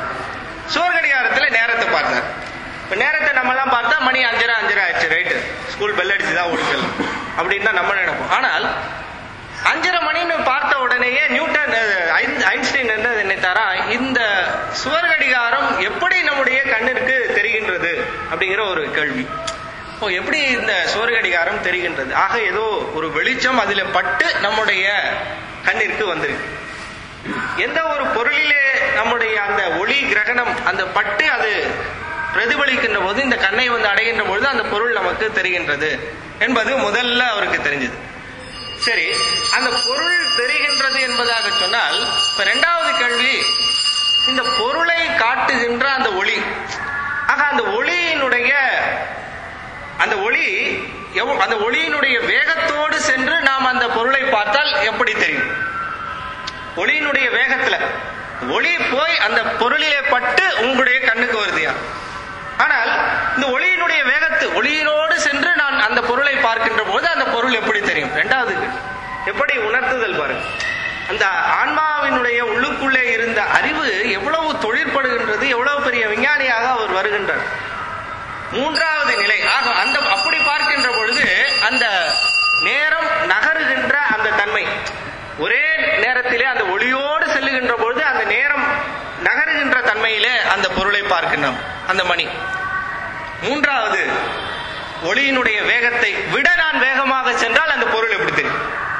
கடிகாரத்துல நேரத்தை பார்த்தார். இப்ப நேரத்தை நம்ம எல்லாம் பார்த்தா மணி 5:30 ஆயிடுச்சு, ரைட்டு, ஸ்கூல் பெல் அடிச்சுதான் ஓடிக்கலாம் அப்படின்னு தான் நம்ம நினைப்போம். ஆனால் 5:30 மணின்னு பார்த்த உடனேயே நியூட்டன், ஐன்ஸ்டீன் என்ன நினைத்தாரா, இந்த சுவர் கடிகாரம் எப்படி நம்முடைய கண்ணிற்கு தெரிகின்றது அப்படிங்கிற ஒரு கேள்வி. எப்படி இந்த சுவர் கடிகாரம் தெரிகின்றது? ஆக ஏதோ ஒரு வெளிச்சம் அதில் பட்டு நம்முடைய கண்ணிற்கு வந்திருக்கு. எந்த ஒரு பொருளிலே நம்முடைய அந்த ஒளி கிரகணம் அந்த பட்டு அது பிரதிபலிக்கின்ற போது இந்த கண்ணை அடைகின்ற பொழுது அந்த பொருள் நமக்கு தெரிகின்றது என்பது முதல்ல அவருக்கு தெரிஞ்சது. சரி, அந்த பொருள் தெரிகின்றது என்பதாக சொன்னால், இப்ப இரண்டாவது கேள்வி, இந்த பொருளை காட்டுகின்ற அந்த ஒளி, ஆக அந்த ஒளியினுடைய வேகத்தோடு சென்று நாம் அந்த பொருளை பார்த்தால் எப்படி தெரியும்? ஒளியினுடைய வேகத்துல ஒளி போய் அந்த பொருளிலே பட்டு உங்களுடைய கண்ணுக்கு வருதியா? ஆனால் இந்த ஒளியினுடைய ஒளியினோடு சென்று நான் அந்த பொருளை பார்க்கின்ற போது அந்த பொருள் எப்படி தெரியும்? இரண்டாவது எப்படி உணர்த்துதல் பாருங்க. அந்த ஆன்மாவினுடைய உள்ளுக்குள்ளே இருந்த அறிவு எவ்வளவு தொழிற்படுகின்றது, எவ்வளவு பெரிய விஞ்ஞானியாக அவர் வருகின்றார். மூன்றாவது நிலை, ஆக அந்த அப்படி பார்க்கின்ற பொழுது அந்த நேரம் நகருகின்ற அந்த தன்மை, ஒரே நேரத்திலே அந்த ஒளியோடு செல்லுகின்ற பொழுது அந்த நேரம் நகருகின்ற தன்மையிலே அந்த பொருளை பார்க்கின்றோம், அந்த மணி. மூன்றாவது, ஒளியினுடைய வேகத்தை விட நான் வேகமாக சென்றால் அந்த பொருள் எப்படி தெரியும்?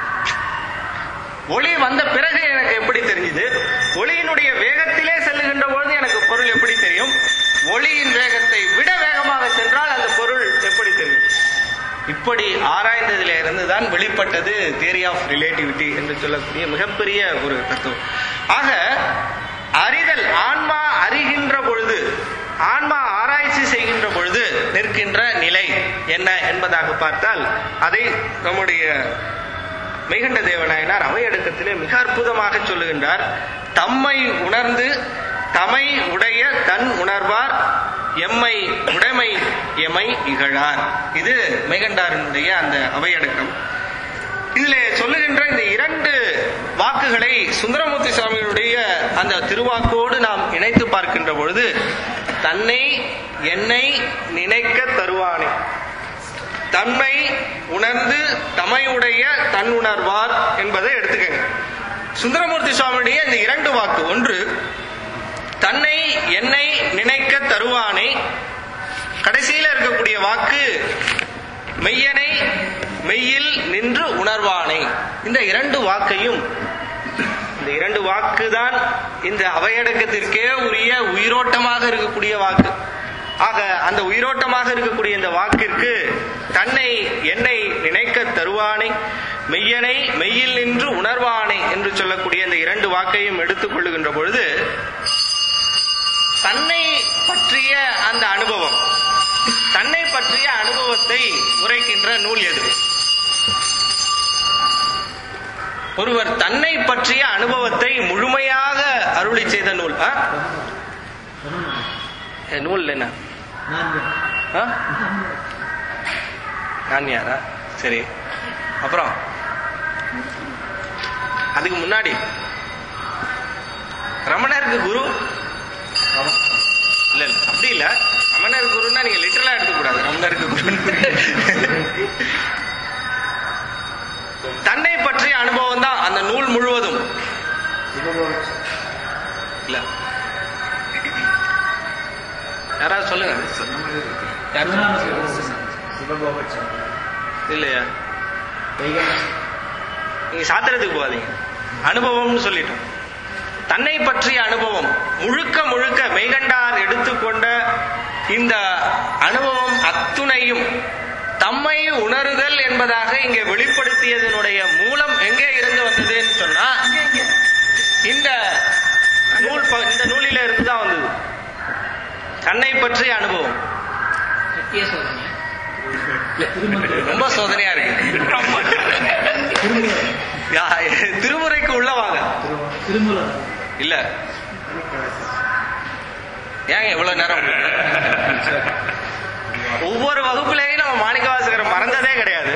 ஒளி வந்த பிறகு எனக்கு எப்படி தெரிஞ்சது? ஒளியினுடைய வேகத்திலே செல்லுகின்ற பொழுது எனக்கு பொருள் எப்படி தெரியும்? ஒளியின் வேகத்தை விட வேகமாக சென்றால் அந்த பொருள் எப்படி தெரியும்? இப்படி ஆராய்ந்ததிலே இருந்துதான் வெளிப்பட்டது தியரி ஆஃப் ரிலேட்டிவிட்டி என்று சொல்லக்கூடிய மிகப்பெரிய ஒரு தத்துவம். ஆக அறிதல், ஆன்மா அறிகின்ற பொழுது, ஆன்மா ஆராய்ச்சி செய்கின்ற பொழுது நிற்கின்ற நிலை என்ன என்பதாக பார்த்தால் அதை நம்முடைய மெய்கண்ட தேவநாயனார் அவையடக்கத்திலே மிக அற்புதமாக சொல்லுகின்றார். தம்மை உணர்ந்து தமை உடைய தன் உணர்வார் எம்மை உடைமை எமை இகழார். இது மெய்கண்டாரனுடைய அந்த அவையடக்கம். இதிலே சொல்லுகின்ற இந்த இரண்டு வாக்குகளை சுந்தரமூர்த்தி சுவாமிகளுடைய அந்த திருவாக்கோடு நாம் இணைத்து பார்க்கின்ற பொழுது, தன்னை என்னை நினைக்க தருவானே, தன்மை உணர்ந்து தமையுடைய தன் உணர்வார் என்பதை எடுத்துக்கங்க. சுந்தரமூர்த்தி சுவாமியுடைய இந்த இரண்டு வாக்கு, ஒன்று தன்னை என்னை நினைக்க தருவானே, கடைசியில் இருக்கக்கூடிய வாக்கு மெய்யனை மெய்யில் நின்று உணர்வானே. இந்த இரண்டு வாக்கையும், இந்த இரண்டு வாக்குதான் இந்த அவையடக்கத்திற்கே உரிய உயிரோட்டமாக இருக்கக்கூடிய வாக்கு. ஆக அந்த உயிரோட்டமாக இருக்கக்கூடிய இந்த வாக்கிற்கு தன்னை என்னை நினைக்க தருவானை, மெய்யனை மெய்யில் நின்று உணர்வானை என்று சொல்லக்கூடிய இந்த இரண்டு வாக்கையும் எடுத்துக் கொள்ளுகின்ற பொழுது, தன்னை பற்றிய அந்த அனுபவம், தன்னை பற்றிய அனுபவத்தை உரைக்கின்ற நூல் எது? ஒருவர் தன்னை பற்றிய அனுபவத்தை முழுமையாக அருளி செய்த நூல் நூல் என்ன? நான் யாரா? சரி, அப்புறம் அதுக்கு முன்னாடி ரமணருக்கு குரு இல்ல, அப்படி இல்ல. ரமணருக்கு குருன்னா நீங்க லிட்டரலா எடுத்துக்க கூடாது. ரமணருக்கு குரு தன்னை பற்றிய அனுபவம் தான் அந்த நூல் முழுவதும். இல்ல, யாராவது சொல்லுங்க. இல்லையா? நீங்க சாத்திரத்துக்கு போகாதீங்க, அனுபவம்னு சொல்லிட்டோம். தன்னை பற்றிய அனுபவம் முழுக்க முழுக்க மெய்கண்டார் எடுத்துக்கொண்ட இந்த அனுபவம் அத்துணையும் தம்மை உணருதல் என்பதாக இங்கே வெளிப்படுத்தியதனுடைய மூலம் எங்கே இருந்து வந்ததுன்னு சொன்னா, இந்த நூலில இருந்து தான் வந்தது. தன்னை பற்றிய அனுபவம் ரொம்ப சோதனையா இருக்கு. திருமுறைக்கு உள்ளவாங்க இல்ல, ஏங்க எவ்வளவு நேரம்? ஒவ்வொரு வகுப்புலையும் நம்ம மாணிக்கவாசகரை மறந்ததே கிடையாது.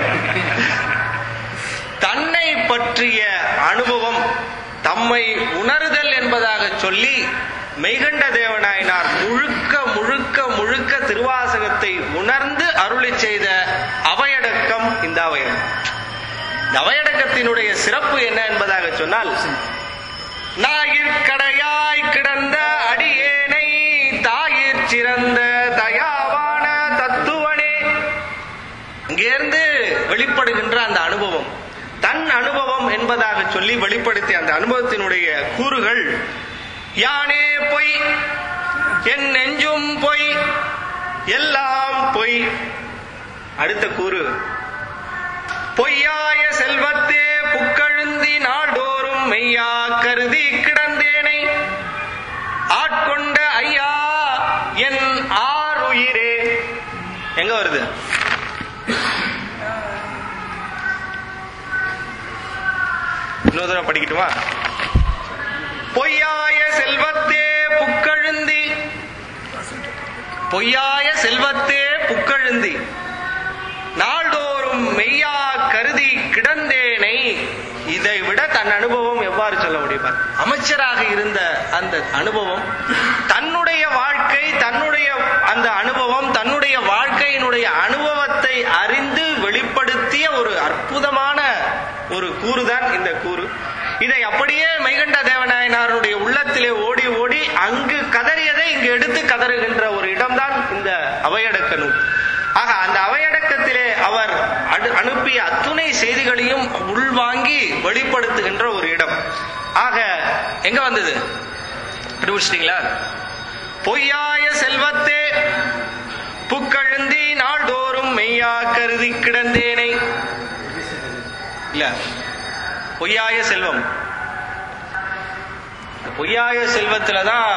தன்னை பற்றிய அனுபவம் தம்மை உணருதல் என்பதாக சொல்லி மெய்கண்ட தேவநாயனார் முழுக்க முழுக்க முழுக்க திருவாசகத்தை உணர்ந்து அருளி செய்த அவையடக்கம் இந்த அவையடக்கம். இந்த அவையடக்கத்தினுடைய சிறப்பு என்ன என்பதாக சொன்னால், நாயிற்கடையாய் கிடந்த அடியேனை தாயிற் சிறந்த தயாவான தத்துவனே. இங்கிருந்து வெளிப்படுகின்ற அந்த அனுபவம், தன் அனுபவம் என்பதாக சொல்லி வெளிப்படுத்திய அந்த அனுபவத்தினுடைய கூறுகள், யானே பொய், என் நெஞ்சும் பொய், எல்லாம் பொய். அடுத்த கூறு, பொய்யாய செல்வத்தே புக்கழுந்தி நாள்தோறும் மெய்யா கருதி கிடந்தேனை ஆட்கொண்ட ஐயா என் ஆருயிரே. எங்க வருது? இன்னொரு தடவை படிக்கட்டுமா? பொய்யாய செல்வத்தே புக்கழுந்தி, பொய்யாய செல்வத்தே புக்கழுந்தி நாள்தோறும் மெய்யா கருதி கிடந்தேனை. இதை விட தன் அனுபவம் எவ்வாறு சொல்ல முடியும்? அமைச்சராக இருந்த அந்த அனுபவம், தன்னுடைய வாழ்க்கை, தன்னுடைய அந்த அனுபவம், தன்னுடைய வாழ்க்கையினுடைய அனுபவத்தை அறிந்து வெளிப்படுத்திய ஒரு அற்புதமான ஒரு கூறுதான் இந்த கூறு. இதை அப்படியே மெய்கண்ட தேவநாயனாருடைய உள்ளத்திலே ஓடி ஓடி அங்கு கதறியதை இங்கு எடுத்து கதறுகின்ற ஒரு இடம்தான் இந்த அவையடக்க நூல். ஆக அந்த அவையடக்கத்திலே அவர் அனுப்பிய அத்துணை செய்திகளையும் உள்வாங்கி வெளிப்படுத்துகின்ற ஒரு இடம். ஆக எங்க வந்தது? கண்டுபிடிச்சிட்டீங்களா? பொய்யாய செல்வத்தே புக்கழுந்தி நாள்தோறும் மெய்யா கருதி கிடந்தேனை. இல்ல, பொய்யாய செல்வம், பொய்யாய செல்வத்துலதான்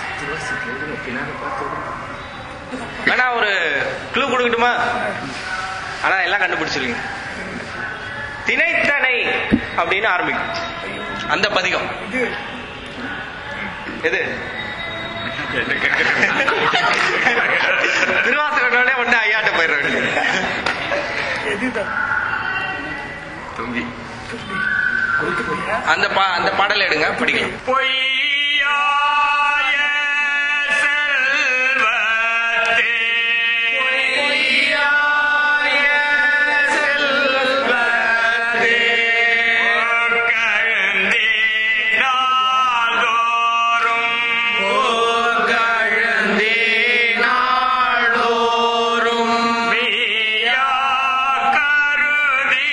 வேணா ஒரு க்ளூ கொடுக்கட்டுமா? ஆனா எல்லாம் கண்டுபிடிச்சிருக்கீங்க. திணைத்தனை அப்படின்னு ஆரம்பிக்கும் அந்த பதிகம். எது? திருவாசகனோட ஒண்ணு ஐயாட்ட போயிட வேண்டியது. அந்த பாடல் எடுங்க, படிக்கலாம். பொய்யாய செல்வத்தே புக்கழுந்தி நாள்தோறும் மெய்யா கருதி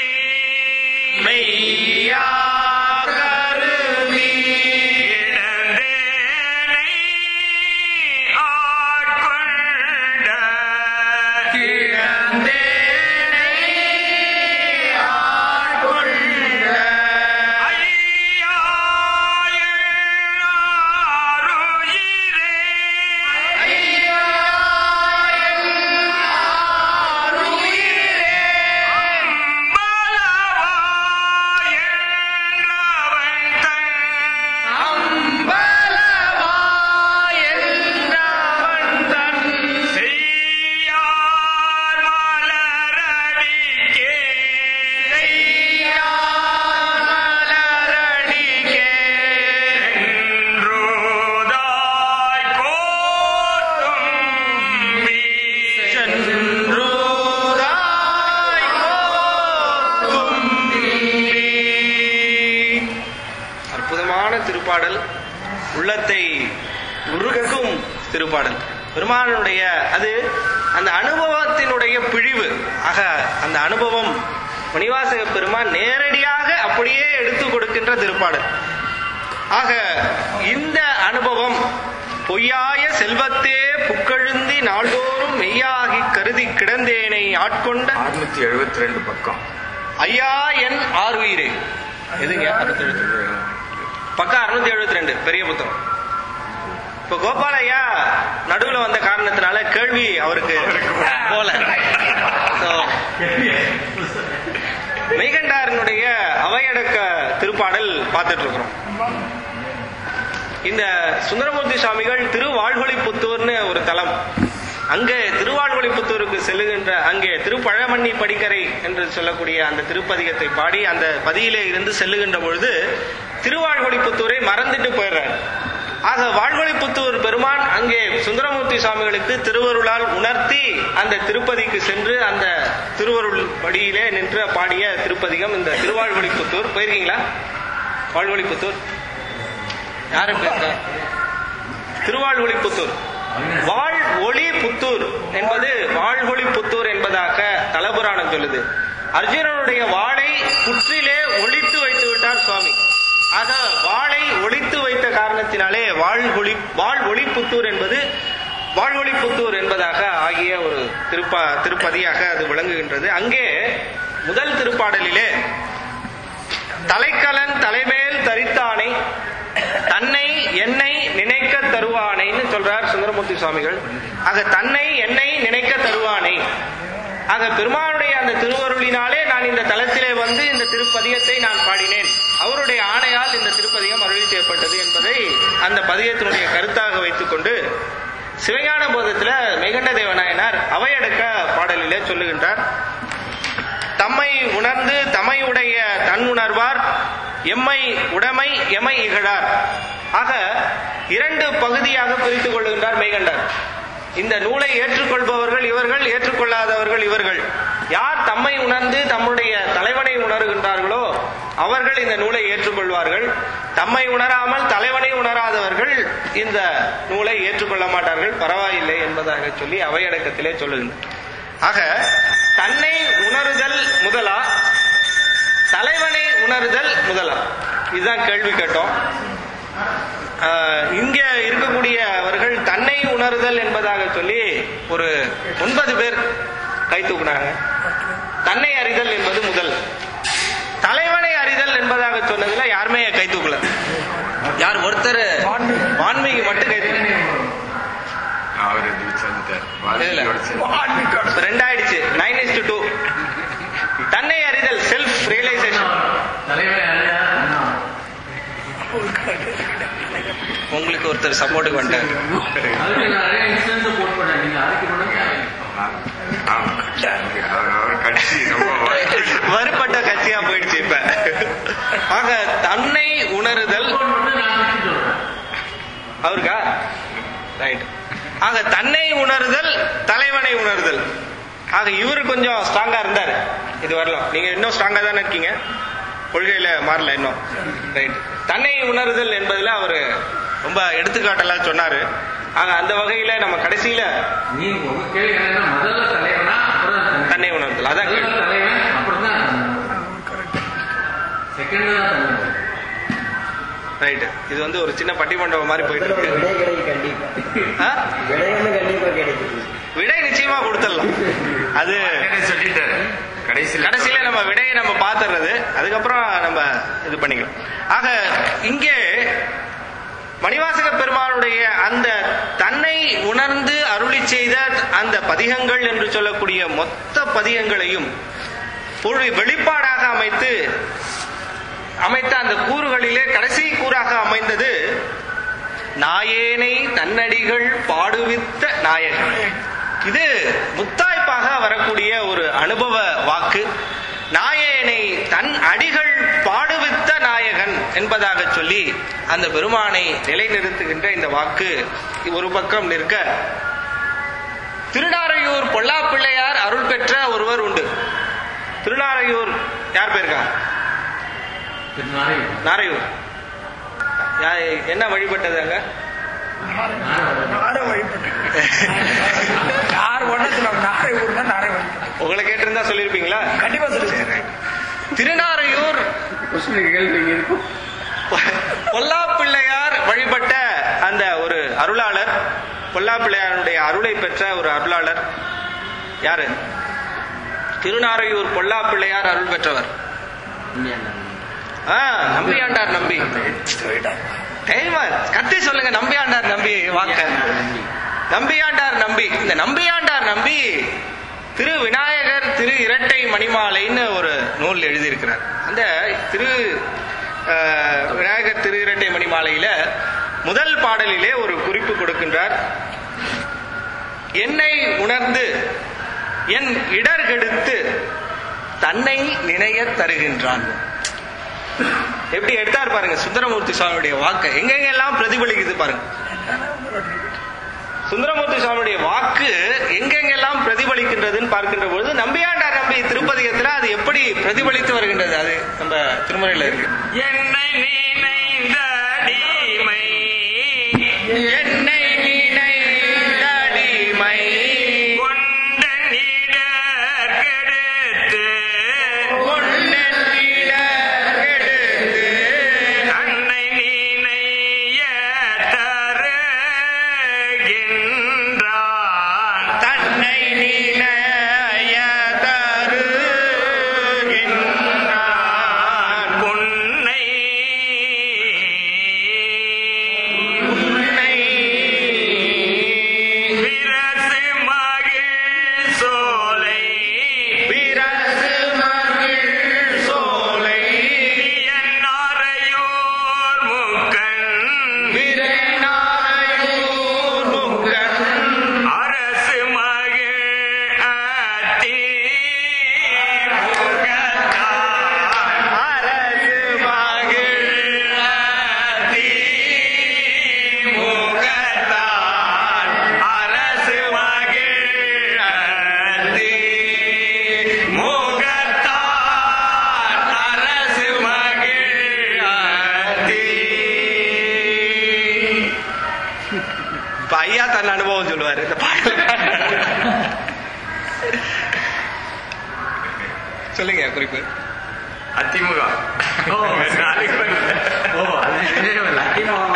கிடந்தேனை ஆட்கொண்ட ஐயா என்னாருயிரே அற்புதமான திருப்பாடல், உள்ளத்தை உருக்கும் திருப்பாடல். பெருமானுடைய அது அந்த அனுபவத்தினுடைய பிழிவு. ஆக அந்த அனுபவம் மணிவாசக பெருமான் நேரடியாக அப்படியே எடுத்து கொடுக்கின்ற திருப்பாடல். ஆக இந்த அனுபவம் பொய்யாய செல்வத்தே புக்கழுந்தி நாள்தோறும் மெய்யாகி கருதி கிடந்தேனை ஆட்கொண்ட 672 பக்கம். ஐயா என் ஆருயிரே. எதுங்க? பக்கம் 672 பெரிய புத்தகம். இப்ப கோபாலையா நடுவுல வந்த காரணத்தினால கேள்வி அவருக்கு போல. மெய்கண்டாரனுடைய அவையடக்க திருப்பாடல் பார்த்துட்டு இருக்கிறோம். இந்த சுந்தரமூர்த்தி சுவாமிகள் திருவாழ்வொழிப்புத்தூர்னு ஒரு தலம். அங்கே திருவாழ்வொழிப்புத்தூருக்கு செல்லுகின்ற அங்கே திருப்பழமண்ணி படிக்கரை என்று சொல்லக்கூடிய அந்த திருப்பதிகத்தை பாடி அந்த பதியிலே இருந்து செல்லுகின்ற பொழுது திருவாழ்வொழிப்புத்தூரை மறந்துட்டு போயிடுறார். ஆக வாழ்வொழிப்புத்தூர் பெருமான் அங்கே சுந்தரமூர்த்தி சுவாமிகளுக்கு திருவருளால் உணர்த்தி அந்த திருப்பதிக்கு சென்று அந்த திருவருள் படியிலே நின்று பாடிய திருப்பதிகம் இந்த திருவாழ்வொழிப்புத்தூர். போயிருக்கீங்களா வாழ்வொழிப்புத்தூர்? யாரு பேசுற? திருவாழ்வொழிப்புத்தூர். வாழ் ஒளி புத்தூர் என்பது வாழ்வொளி புத்தூர் என்பதாக தலபுராணம் சொல்லுது. அர்ஜுனனுடைய வாளை புற்றிலே ஒளித்து வைத்து விட்டார் சுவாமி. ஆக வாளை ஒளித்து வைத்த காரணத்தினாலே வாழ் ஒளி புத்தூர் என்பது வாழ்வொளி புத்தூர் என்பதாக ஆகிய ஒரு திருப்பதியாக அது விளங்குகின்றது. அங்கே முதல் திருப்பாடலிலே தலைக்கலன் தலைமேல் தரித்தானை தன்னை என்னை நினைக்க தருவானைன்னு சொல்றார் சுந்தரமூர்த்தி சுவாமிகள். ஆக தன்னை என்னை நினைக்க தருவானை. ஆக பெருமானுடைய அந்த திருவருளினாலே நான் இந்த தலத்திலே வந்து இந்த திருப்பதிகத்தை நான் பாடினேன். அவருடைய ஆணையால் இந்த திருப்பதிகம் அருளி செய்யப்பட்டது என்பதை அந்த பதிகத்தினுடைய கருத்தாக வைத்துக் கொண்டு சிவஞான போதத்துல மெய்கண்ட தேவநாயனார் அவையடக்க பாடலிலே சொல்லுகின்றார். தம்மை உணர்ந்து தமையுடைய தன் உணர்வார் எம்மை உடைமை எமை இகழார். ஆக இரண்டு பகுதியாக பிரித்துக் கொள்ளுகின்றார் மெய்கண்டார். இந்த நூலை ஏற்றுக்கொள்பவர்கள் இவர்கள், ஏற்றுக்கொள்ளாதவர்கள் இவர்கள். யார் தம்மை உணர்ந்து தம்முடைய தலைவனை உணர்கின்றார்களோ அவர்கள் இந்த நூலை ஏற்றுக்கொள்வார்கள். தம்மை உணராமல் தலைவனை உணராதவர்கள் இந்த நூலை ஏற்றுக்கொள்ள மாட்டார்கள், பரவாயில்லை என்பதாக சொல்லி அவையடக்கத்திலே சொல்லுகின்றனர். ஆக தன்னை உணருதல் முதலா தலைவனை உணருதல் முதலா? இதுதான் கேள்வி கேட்டோம். இங்க இருக்கக்கூடியவர்கள் தன்னை உணர்தல் என்பதாக சொல்லி ஒரு 9 பேர் கை தூக்குனாங்க. தன்னை அறிதல் என்பது முதல். தலைவனை அறிதல் என்பதாக சொன்னதுல யாருமே கை தூக்கல. யார் ஒருத்தர் வான்மீகி மட்டும் கை தூக்கல. 2 ஆயிடுச்சு. 9:2. தன்னை அறிதல், செல்ஃப் ரியலைசேஷன். உங்களுக்கு ஒருத்தர் சப்போர்ட்டுக்கு வந்துட்டாரு. வருப்பட்ட கட்சியா போயிடுச்சு இப்ப. ஆக தன்னை உணருதல் அவருக்கா ரைட். ஆக தன்னை உணருதல், தலைவனை உணருதல். ஆக இவரு கொஞ்சம் ஸ்ட்ராங்கா இருந்தாரு இது வரலாம். நீங்க இன்னும் ஸ்ட்ராங்கா தானே இருக்கீங்க, கொள்கையில மாறல இன்னும். ரைட். தன்னை உணருதல் என்பதுல அவரு ரொம்ப எடுத்துக்காட்டெல்லாம் சொன்னாரு. ஆக அந்த வகையில நம்ம கடைசியில தன்னை உணர்தல் அதான் ரைட். இது வந்து ஒரு சின்ன பட்டிமண்டபம் மாதிரி போயிட்டு இருக்கு. விடை நிச்சயமா கொடுத்துடலாம். அது கடைசியில நம்ம விடையை நம்ம பாத்துறது, அதுக்கப்புறம் நம்ம இது பண்ணிக்கலாம். ஆக இங்கே மணிவாசக பெருமானுடைய அந்த தன்னை உணர்ந்து அருளி செய்த அந்த பதிகங்கள் என்று சொல்லக்கூடிய மொத்த பதிகங்களையும் வெளிப்பாடாக அமைத்த அந்த கூறுகளிலே கடைசி கூறாக அமைந்தது நாயேனை தன்னடிகள் பாடுவித்த நாயகன். இது முத்தாய்ப்பாக வரக்கூடிய ஒரு அனுபவ வாக்கு. நாயேனை தன் அடிகள் பாடுவித்த நாயகன் என்பதாக சொல்லி அந்த பெருமானை நிலைநிறுத்துகின்ற இந்த வாக்கு ஒரு பக்கம் நிற்க, திருநாரையூர் பொல்லாப்பிள்ளையார் அருள் பெற்ற ஒருவர் உண்டு. திருநாரையூர் யார் பேருக்கா? நாரையூர் என்ன வழிபட்டது அங்க? உங்களை கேட்டிருந்தா சொல்லிருப்பீங்களா? கண்டிப்பா சொல்லி. திருநாரையூர் பொல்லாப்பிள்ளையார் வழிபட்ட அந்த ஒரு அருளாளர், பொல்லாப்பிள்ளையாருடைய அருளை பெற்ற ஒரு அருளாளர் யாரு? திருநாரையூர் பொல்லாப்பிள்ளையார் அருள் பெற்றவர் நம்பியாண்டார் நம்பி. கத்தி சொல்லுங்க, நம்பியாண்டார் நம்பி வாக்க. நம்பியாண்டார் நம்பி. இந்த நம்பியாண்டார் நம்பி திரு விநாயகர் திரு இரட்டை மணிமாலைன்னு ஒரு நூல் எழுதியிருக்கிறார். அந்த திரு விநாயகர் திரு இரட்டை மணிமாலையில முதல் பாடலிலே ஒரு குறிப்பு கொடுக்கின்றார். என்னை உணர்ந்து என் இடர்கெடுத்து தன்னை நினைய தருகின்றான். எப்படி எடுத்தார் பாருங்க சுந்தரமூர்த்தி சுவாமியுடைய வாக்கு. எங்கெங்கெல்லாம் பிரதிபலிக்குது பாருங்க. சுந்தரமூர்த்தி சுவாமியுடைய வாக்கு எங்கெங்கெல்லாம் பிரதிபலிக்கின்றதுன்னு பார்க்கின்ற பொழுது நம்பியாண்டார் நம்பி திருப்பதிகத்துல அது எப்படி பிரதிபலித்து வருகின்றது அது நம்ம திருமுறையில இருக்கு. என்னை நினைந்த அடிமை, என்னை நினைந்த அடிமை கொண்ட நீடர் கெடுத்து, தன்னை நினைய தருகின்றான். தன்னை நினைய தருகின்றான். பொன்னை விரசு மகிழ் சோலை, விரசு மகிழ் சோலை என்னாரையோர் முக்கண், விரைநாரையூர் முக்கண் அரசு மகிழ் அத்தி முகத்தான். அரசு மகிழ் அதி முகத்தான். அரசு மகிழ் அத்தி முகத்தான். அரசு மகிழ் அத்தி. இப்ப ஐயா தன் அனுபவம் சொல்லுவாரு இந்த பாடல். சொல்லுங்க குறிப்பு. அதிமுக. ஓ அது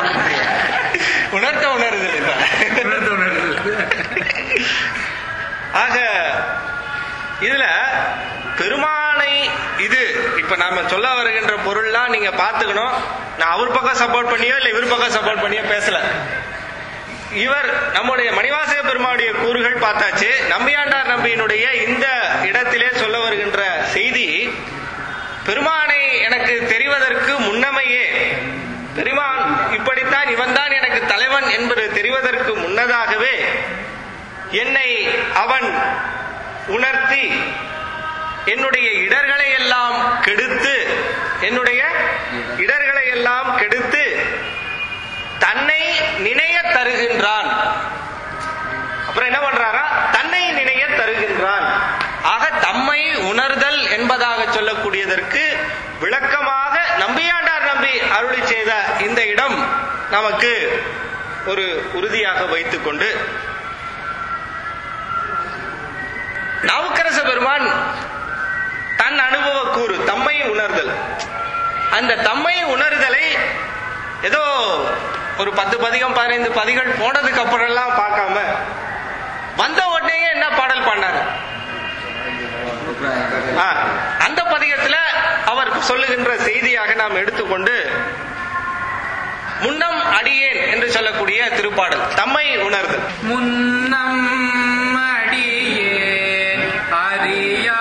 நாம சொல்ல வருகின்ற பொருள்லாம் நீங்க பாத்துக்கணும். நான் அவர் பக்கம் சப்போர்ட் பண்ணியோ இல்ல இவர் பக்கம் சப்போர்ட் பண்ணியோ பேசல. இவர் நம்முடைய மணிவாசக பெருமானுடைய கூறுகள் பார்த்தாச்சு. நம்பியாண்டார் நம்பியினுடைய இந்த இடத்திலே சொல்ல வருகின்ற செய்தி, பெருமானை எனக்கு தெரிவதற்கு முன்னமையே, பெருமான் இப்படித்தான் இவன் தான் எனக்கு தலைவன் என்பது தெரிவதற்கு முன்னதாகவே என்னை அவன் உணர்த்தி என்னுடைய இடர்களை எல்லாம் கெடுத்து, என்னுடைய இடர்களை எல்லாம் கெடுத்து தன்னை நினைய தருகின்றான். அப்புறம் என்ன பண்றாரா? தன்னை நினைய தருகின்றான். ஆக தம்மை உணர்தல் என்பதாக சொல்லக்கூடியதற்கு விளக்கமாக நம்பியாண்டார் நம்பி அருளி செய்த இந்த இடம் நமக்கு ஒரு உறுதியாக வைத்துக் கொண்டு, நாவுக்கரச பெருமான் தன் அனுபவ கூறு தம்மை உணர்தல், அந்த தம்மை உணர்தலை ஏதோ ஒரு 10 பதிகம் 15 பதிகள் போனதுக்கு அப்புறம் எல்லாம் பார்க்காம வந்த உடனே என்ன பாடல் பாடினாரு? அந்த பதிகத்துல அவர் சொல்லுகின்ற செய்தியாக நாம் எடுத்துக்கொண்டு முன்னம் அடியேன் என்று சொல்லக்கூடிய திருப்பாடல் தம்மை உணர்தல். முன்னம் அடியேன் அறியாமையினால்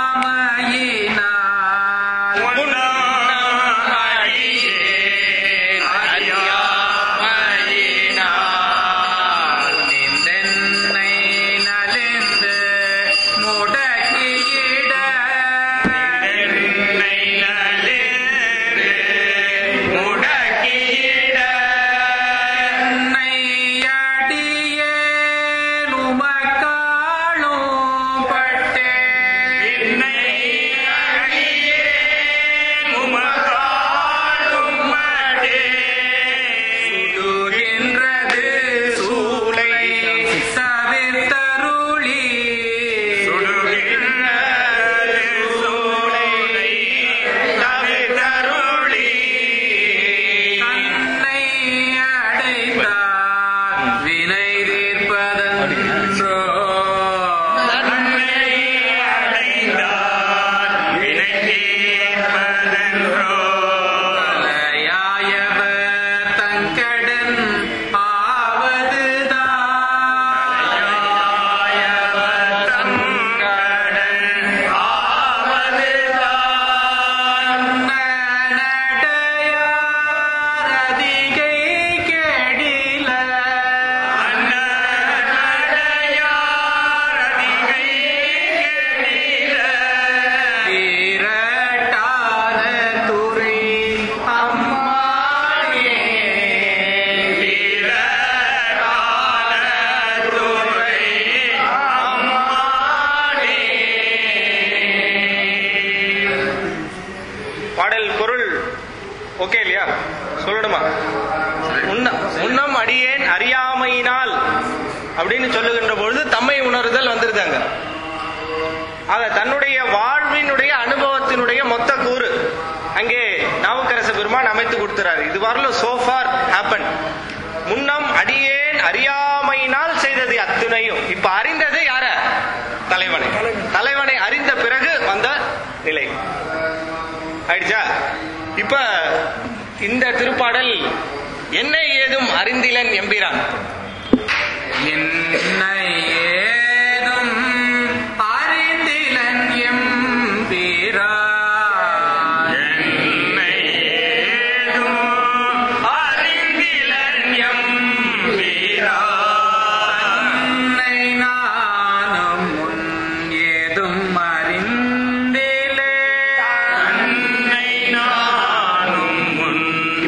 ஓகே இல்லையா? சொல்லணுமா? முன்னம் அடியேன் அறியாமையினால் அப்படின்னு சொல்லுகின்ற பொழுது தம்மை உணர்தல் வந்துருதாங்க. ஆக தன்னுடைய வாழ்வினுடைய அனுபவத்தினுடைய மொத்த கூறு அங்கே நாவுக்கரச பெருமான் அமைத்து கொடுக்கிறார். இது வரல so far happened. முன்னம் அடியேன் அறியாமையினால் செய்தது அத்துணையும். இப்ப அறிந்தது யார? தலைவனை. தலைவனை அறிந்த பிறகு வந்த நிலை ஆயிடுச்சா? இப்ப இந்த திருப்பாடல் என்ன ஏதும் அறிந்திலன் எம்பிரான், என்ன ஏதும் அறிந்திலன் எம்பிரான்,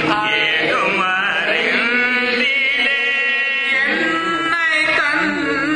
தன்னை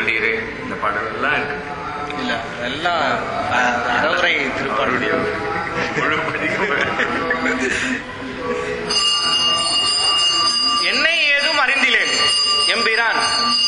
கொண்டீரே இந்த பாடல் எல்லாம் இருக்கு. இல்ல அதெல்லாம் அறவுரை திருப்பாடுடைய முழு பதிகம். என்னை ஏதும் அறிந்திலேன் எம்பிரான்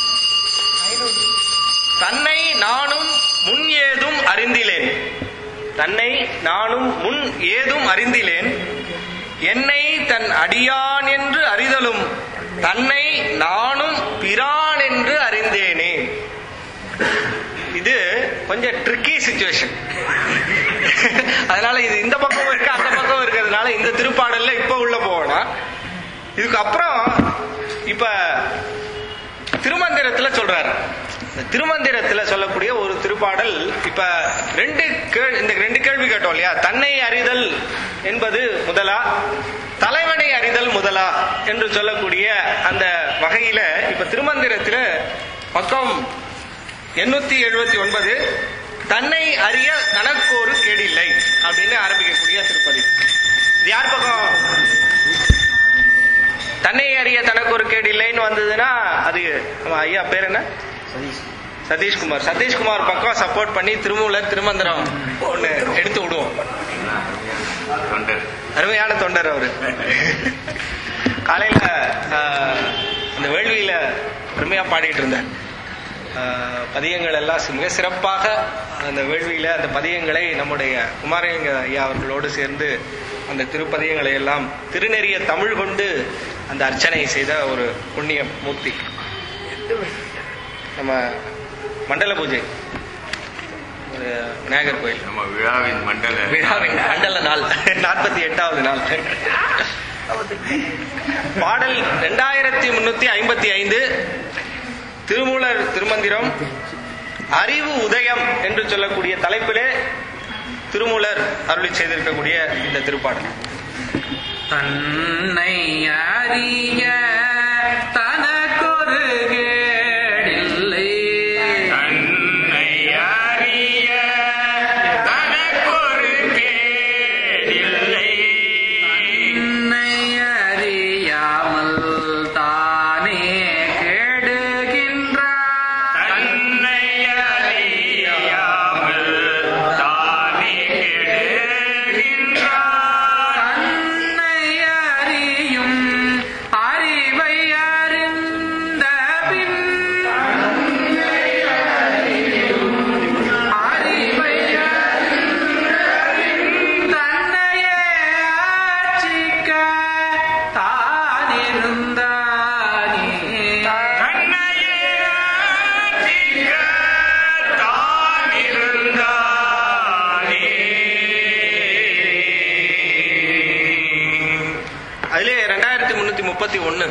தன்னை நானும் முன் ஏதும் அறிந்திலேன். தன்னை நானும் முன் ஏதும் அறிந்திலேன். என்னை தன் அடியான் என்று அறிதலும் தன்னை நானும் பிரான் என்று அறிந்தேனே. இது கொஞ்சம் ட்ரிக்கி சிச்சுவேஷன். அதனால இது இந்த பக்கம் இருக்கு அந்த பக்கம் இருக்கிறதுனால இந்த திருப்பாடல்ல இப்ப உள்ள போனா இதுக்கு அப்புறம் இப்ப திருமந்திரத்துல சொல்றாரு. திருமந்திரத்துல சொல்லக்கூடிய ஒரு திருப்பாடல். இப்ப இந்த ரெண்டு கேள்வி கேட்டோம் இல்லையா? தன்னை அறிதல் என்பது முதலா, தலைவனை அறிதல் முதலா என்று சொல்லக்கூடிய அந்த வகையில இப்ப திருமந்திரத்துல பக்கம் 879 தன்னை அறிய தனக்கு ஒரு கேடில்லை அப்படின்னு ஆரம்பிக்கக்கூடிய திருப்பதி. இது யார் பக்கம்? தன்னை அறிய தனக்கு ஒரு கேடில்லைன்னு வந்ததுன்னா அது ஐயா பேர் என்ன? சதீஷ்குமார். சதீஷ்குமார் பக்கம் சப்போர்ட் பண்ணி திருமந்திரம் ஒண்ணு எடுத்து விடுவோம். அருமையான தொண்டர் அவரு. காலையில அந்த வேள்வியில அருமையா பாடிட்டு இருந்தார். பதியங்கள் எல்லாம் மிக சிறப்பாக அந்த வேள்வியில அந்த பதியங்களை நம்முடைய குமாரலிங்க ஐயா அவர்களோடு சேர்ந்து அந்த திருப்பதியங்களை எல்லாம் திருநெறிய தமிழ் கொண்டு அந்த அர்ச்சனை செய்த ஒரு புண்ணிய மூர்த்தி. நம்ம மண்டல பூஜை ஒரு விநாயகர் கோயில் நம்ம விழாவின் மண்டல நாள் 48வது நாள். பாடல் 2355 திருமூலர் திருமந்திரம் அறிவு உதயம் என்று சொல்லக்கூடிய தலைப்பிலே திருமூலர் அருளி செய்திருக்கக்கூடிய இந்த திருப்பாடல். தன்னை அறிய தனக்கொரு கேடில்லை. தன்னை அறிய தனக்கொரு கேடில்லை. தன்னை அறியாமல் தானே கெடுகின்றான். தன்னை அறியாமல் தானே கெடுகின்றான். தன்னை அறியும் அறிவை அறிந்த பின் அறிவை தன்னையே ஆட்சிக்க தானிருந்தானே. தன்னையே ஆட்சிக்க தானிருந்தானே. அதிலே 2331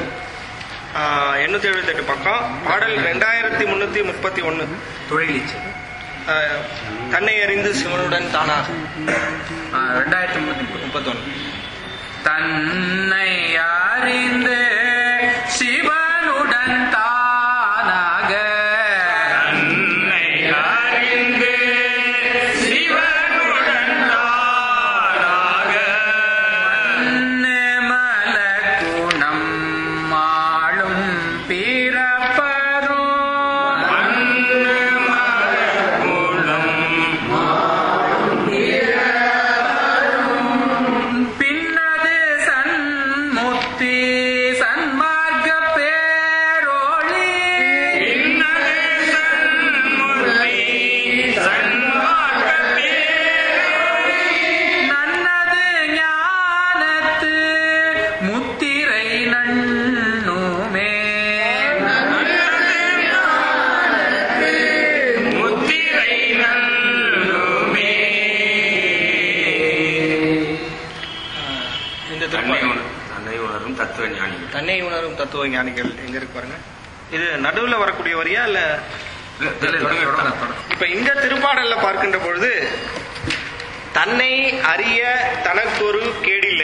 878 பக்கம் பாடல் 2331 தொழிலிச்சு தன்னை அறிந்து சிவனுடன் தானாக 2331. 31. தன்னை அறிந்து சிவனுடன் தானாக தன்னை அறிந்து சிவனுடன் தானாக மல குணம் ஆளும் பிறப்பரும் பின்னது சன்முத்தி சன்மார்க்க பேரோழி நன்னது ஞானத்து முத்திரை நண்ணுமே. இந்த தன்னை திருப்பாடல் தன்னை உணரும் தத்துவ ஞானிகள். தன்னை உணரும் தத்துவ ஞானிகள் எங்க இருக்கு பாருங்க. இது நடுவுல வரக்கூடிய வரியா இல்ல? இப்ப இந்த திருப்பாடல்ல பார்க்கின்ற பொழுது தன்னை அறிய தனக்கொரு கேடில்லை.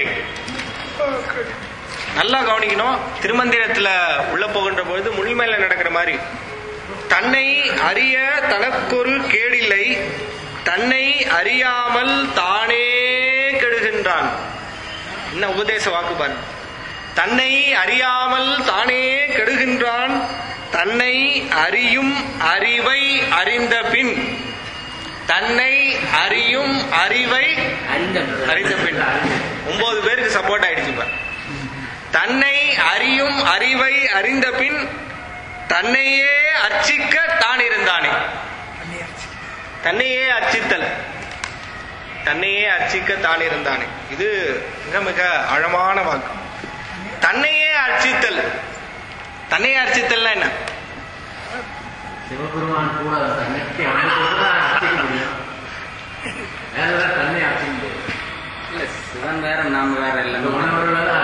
நல்லா கவனிக்கணும். திருமந்திரத்துல உள்ள போகின்ற பொழுது முள்மேல நடக்கிற மாதிரி தன்னை அறிய தனக்கொரு கேடில்லை, தன்னை அறியாமல் தானே கெடுகின்றான். என்ன உபதேச வாக்கு பாருங்க. தன்னை அறியாமல் தானே கெடுகின்றான், தன்னை அறியும் அறிவை அறிந்த பின், தன்னை அறியும் அறிவை அறிந்த பின் 9 பேருக்கு சப்போர்ட் ஆயிடுச்சு. தன்னை அறியும் அறிவை அறிந்த பின் தன்னையே அர்ச்சிக்க தான் இருந்தானே. தன்னையே அர்ச்சித்தல், தன்னையே அர்ச்சிக்க தான் இருந்தானே, இது மிக மிக ஆழமான வாக்கு. தன்னையே அர்ச்சித்தல், தன்னையே அர்ச்சித்தல்னா என்ன? சிவபெருமான் கூட தன்னைக்கு அர்ச்சிக்க முடியும், வேற தன்னை அர்ச்சிக்க முடியும். இல்ல சிவன் வேற நாம வேற இல்லை,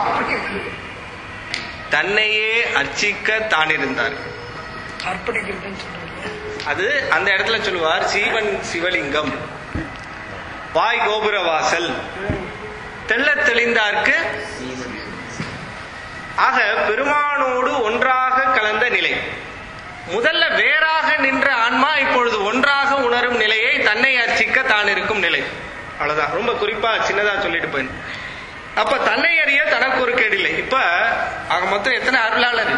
தன்னையே அர்ச்சிக்க தான் இருந்தார். அது அந்த இடத்துல சொல்லுவார், சீவன் சிவலிங்கம் வாய் கோபுர வாசல் தெள்ள தெளிந்தார்க்கு. ஆக பெருமானோடு ஒன்றாக கலந்த நிலை. முதல்ல வேறாக நின்ற ஆன்மா இப்பொழுது ஒன்றாக உணரும் நிலையை தன்னை அர்ச்சிக்க தான் இருக்கும் நிலை. அவ்வளவுதான். ரொம்ப குறிப்பா சின்னதா சொல்லிட்டு போய், அப்ப தன்னை அறிய தனக்கு ஒரு கேடில்லை. இப்ப ஆக மொத்தம் எத்தனை அருளாளர்?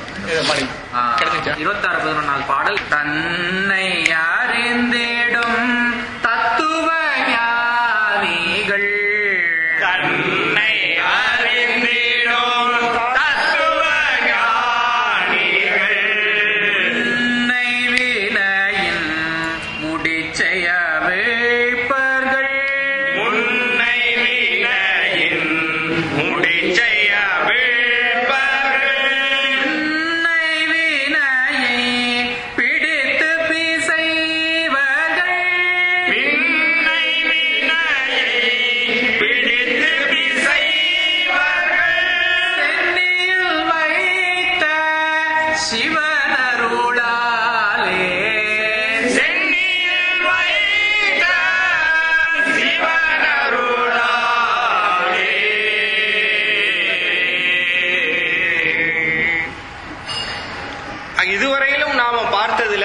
26-11 பாடல். தன்னை அறிந்திடும் தத்துவ ஞானிகள், தன்னை அறிந்திடும் தத்துவ ஞானிகள், உன்னை வினையின் முடிச்செய வேட்பர்கள், உன்னை வினையின் முடிச்செய்ய வேட்பர்கள், உன்னை வினையை பிடித்து பிசைவர்கள், பின்னை வினையை பிடித்து பிசைவர்கள், சென்னியில் வைத்த சிவனருளாலே, சென்னியில் வைத்த சிவனருளாலே. இதுவரையிலும் நாம பார்த்ததுல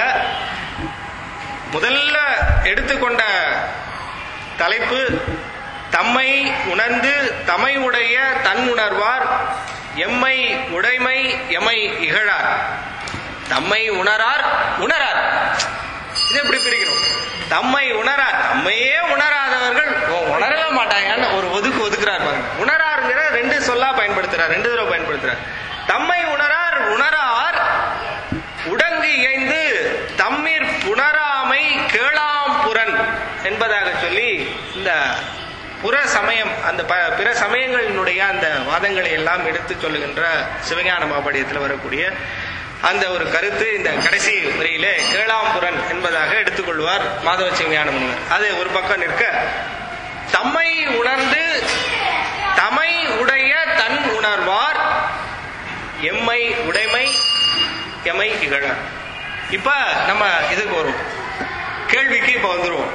முதல்ல எடுத்துக்கொண்ட தலைப்பு தம்மை உணர்ந்து தமை உடைய தன் உணர்வார் எம்மை உடைமை எமை இகழார். தம்மை உணரார் உணரார், இது எப்படி பிரிக்கணும்? தம்மை உணரார், தம்மையே உணராதவர்கள் உணரவே மாட்டாங்கன்னு ஒரு ஒதுக்குறார் பாருங்க. உணராருங்கிற 2 சொல்லா பயன்படுத்துறார், 2 தடவை பயன்படுத்துறார். தம்மை உணரார் உணரார் உடங்கு இயைந்து தம்மிற் புணராமை கேளாம் புறன் என்பதாக சொல்லி இந்த புற சமயம், அந்த பிற சமயங்களினுடைய அந்த வாதங்களை எல்லாம் எடுத்து சொல்லுகின்ற சிவஞான மாபாடியத்தில் வரக்கூடிய அந்த ஒரு கருத்து இந்த கடைசி வரியிலே கேளாம்புரன் என்பதாக எடுத்துக்கொள்வார் மாதவ சிவஞான முனிவர். அது ஒரு பக்கம் நிற்க, தம்மை உணர்ந்து தமை உடைய தன் உணர்வார் எம்மை உடைமை எமை இகழார். இப்ப நம்ம இதுக்கு வருவோம், கேள்விக்கு இப்ப வந்துருவோம்.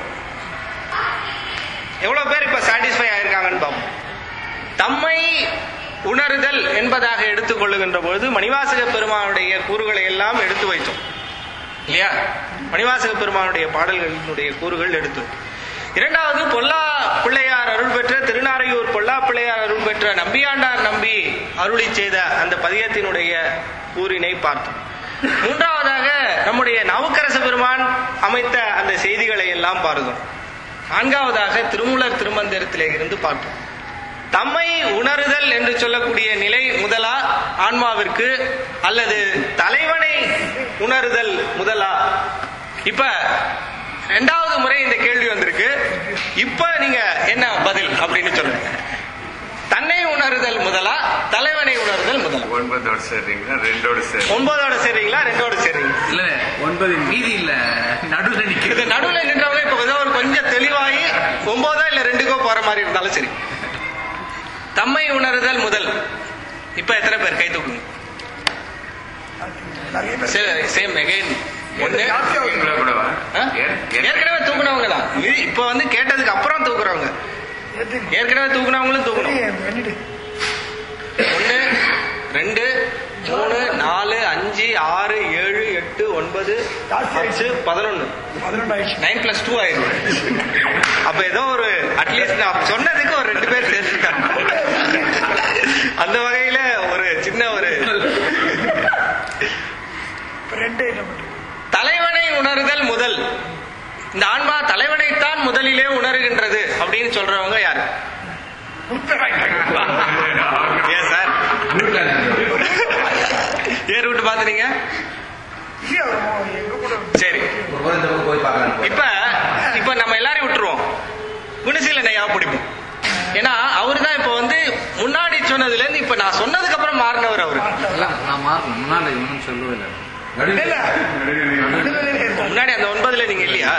எவ்வளவு பேர் இப்ப சாட்டிஸ்ஃபை ஆயிருக்காங்கன்னு பார்ப்போம். தம்மை உணர்தல் என்பதாக எடுத்துக்கொள்ளுகின்ற பொழுது மணிவாசக பெருமானுடைய கூறுகளை எல்லாம் எடுத்து வைத்தோம் இல்லையா? மணிவாசக பெருமானுடைய பாடல்களினுடைய கூறுகள் எடுத்து. இரண்டாவது, பொல்லா பிள்ளையார் அருள் பெற்ற திருநாரையூர் பொல்லா பிள்ளையார் அருள் பெற்ற நம்பியாண்டார் நம்பி அருளி செய்த அந்த பதியத்தினுடைய கூறினை பார்த்தோம். மூன்றாவதாக நம்முடைய நாவுக்கரச பெருமான் அமைத்த அந்த செய்திகளை எல்லாம் பார்த்தோம். நான்காவதாக திருமூலர் திருமந்திரத்திலே இருந்து பார்த்தோம். தம்மை உணருதல் என்று சொல்லக்கூடிய நிலை முதலா ஆன்மாவிற்கு, அல்லது தலைவனை உணருதல் முதலா? இப்ப 2வது முறை இந்த கேள்வி வந்திருக்கு. இப்ப நீங்க என்ன பதில் அப்படின்னு சொல்லுங்க. தன்னை உணருதல் முதலா, தலைவனை உணருதல் முதலா? 9ஓட சேர்றீங்களா 2ஓட சேர்றீங்களா? 9ஓட சேர்றீங்களா 2ஓட சேர்றீங்க? இல்ல 9 மீதி இல்ல, நடுவில் நிக்கிறது. நடுவில் நின்றவங்க இப்ப ஏதோ ஒரு கொஞ்சம் தெளிவாகி 9 இல்ல 2க்கோ போற மாதிரி இருந்தாலும் சரி. தம்மை உணருதல் முதல். இப்ப எத்தனை பேர் கை தூக்குங்க? Same again. இவங்கள கூடவா? ஏற்கனவே தூக்குனவங்க தான். இப்ப வந்து கேட்டதுக்கு அப்புறம் தூக்குறவங்க. ஏற்கனவே தூக்குனவங்களும் தூக்கணும். 1 2 3 4 5 6 7 8 9 10 11 9+2 ஆயிருக்கு. அப்ப ஏதோ ஒரு அட்லீஸ்ட் நான் சொன்னதுக்கு ஒரு 2 பேர் சேர்த்துட்டாங்க. அந்த வகையில ஒரு சின்ன ஒரு தலைவனை உணர்தல் முதல். இந்த ஆன்மா தலைவனைத்தான் முதலிலே உணர்கின்றது அப்படின்னு சொல்றவங்க யாரு? ஏன் சார் ஏன் ரூட் பாத்துறீங்க? சரி, இப்ப நம்ம எல்லாரையும் விட்டுருவோம், குணசீலன் ஐயாவை பிடிப்போம். ஏன்னா அவரு தான் இப்ப வந்து முன்னாடி சொன்னதுல இருந்து இப்ப நான் சொன்னதுக்கு அப்புறம் மாறினவர் அவரு. நான் மாறணும், முன்னாடி ஒன்றும் சொல்லவே இல்லை. முன்னாடி அந்த 9ல நீங்க இல்லையா?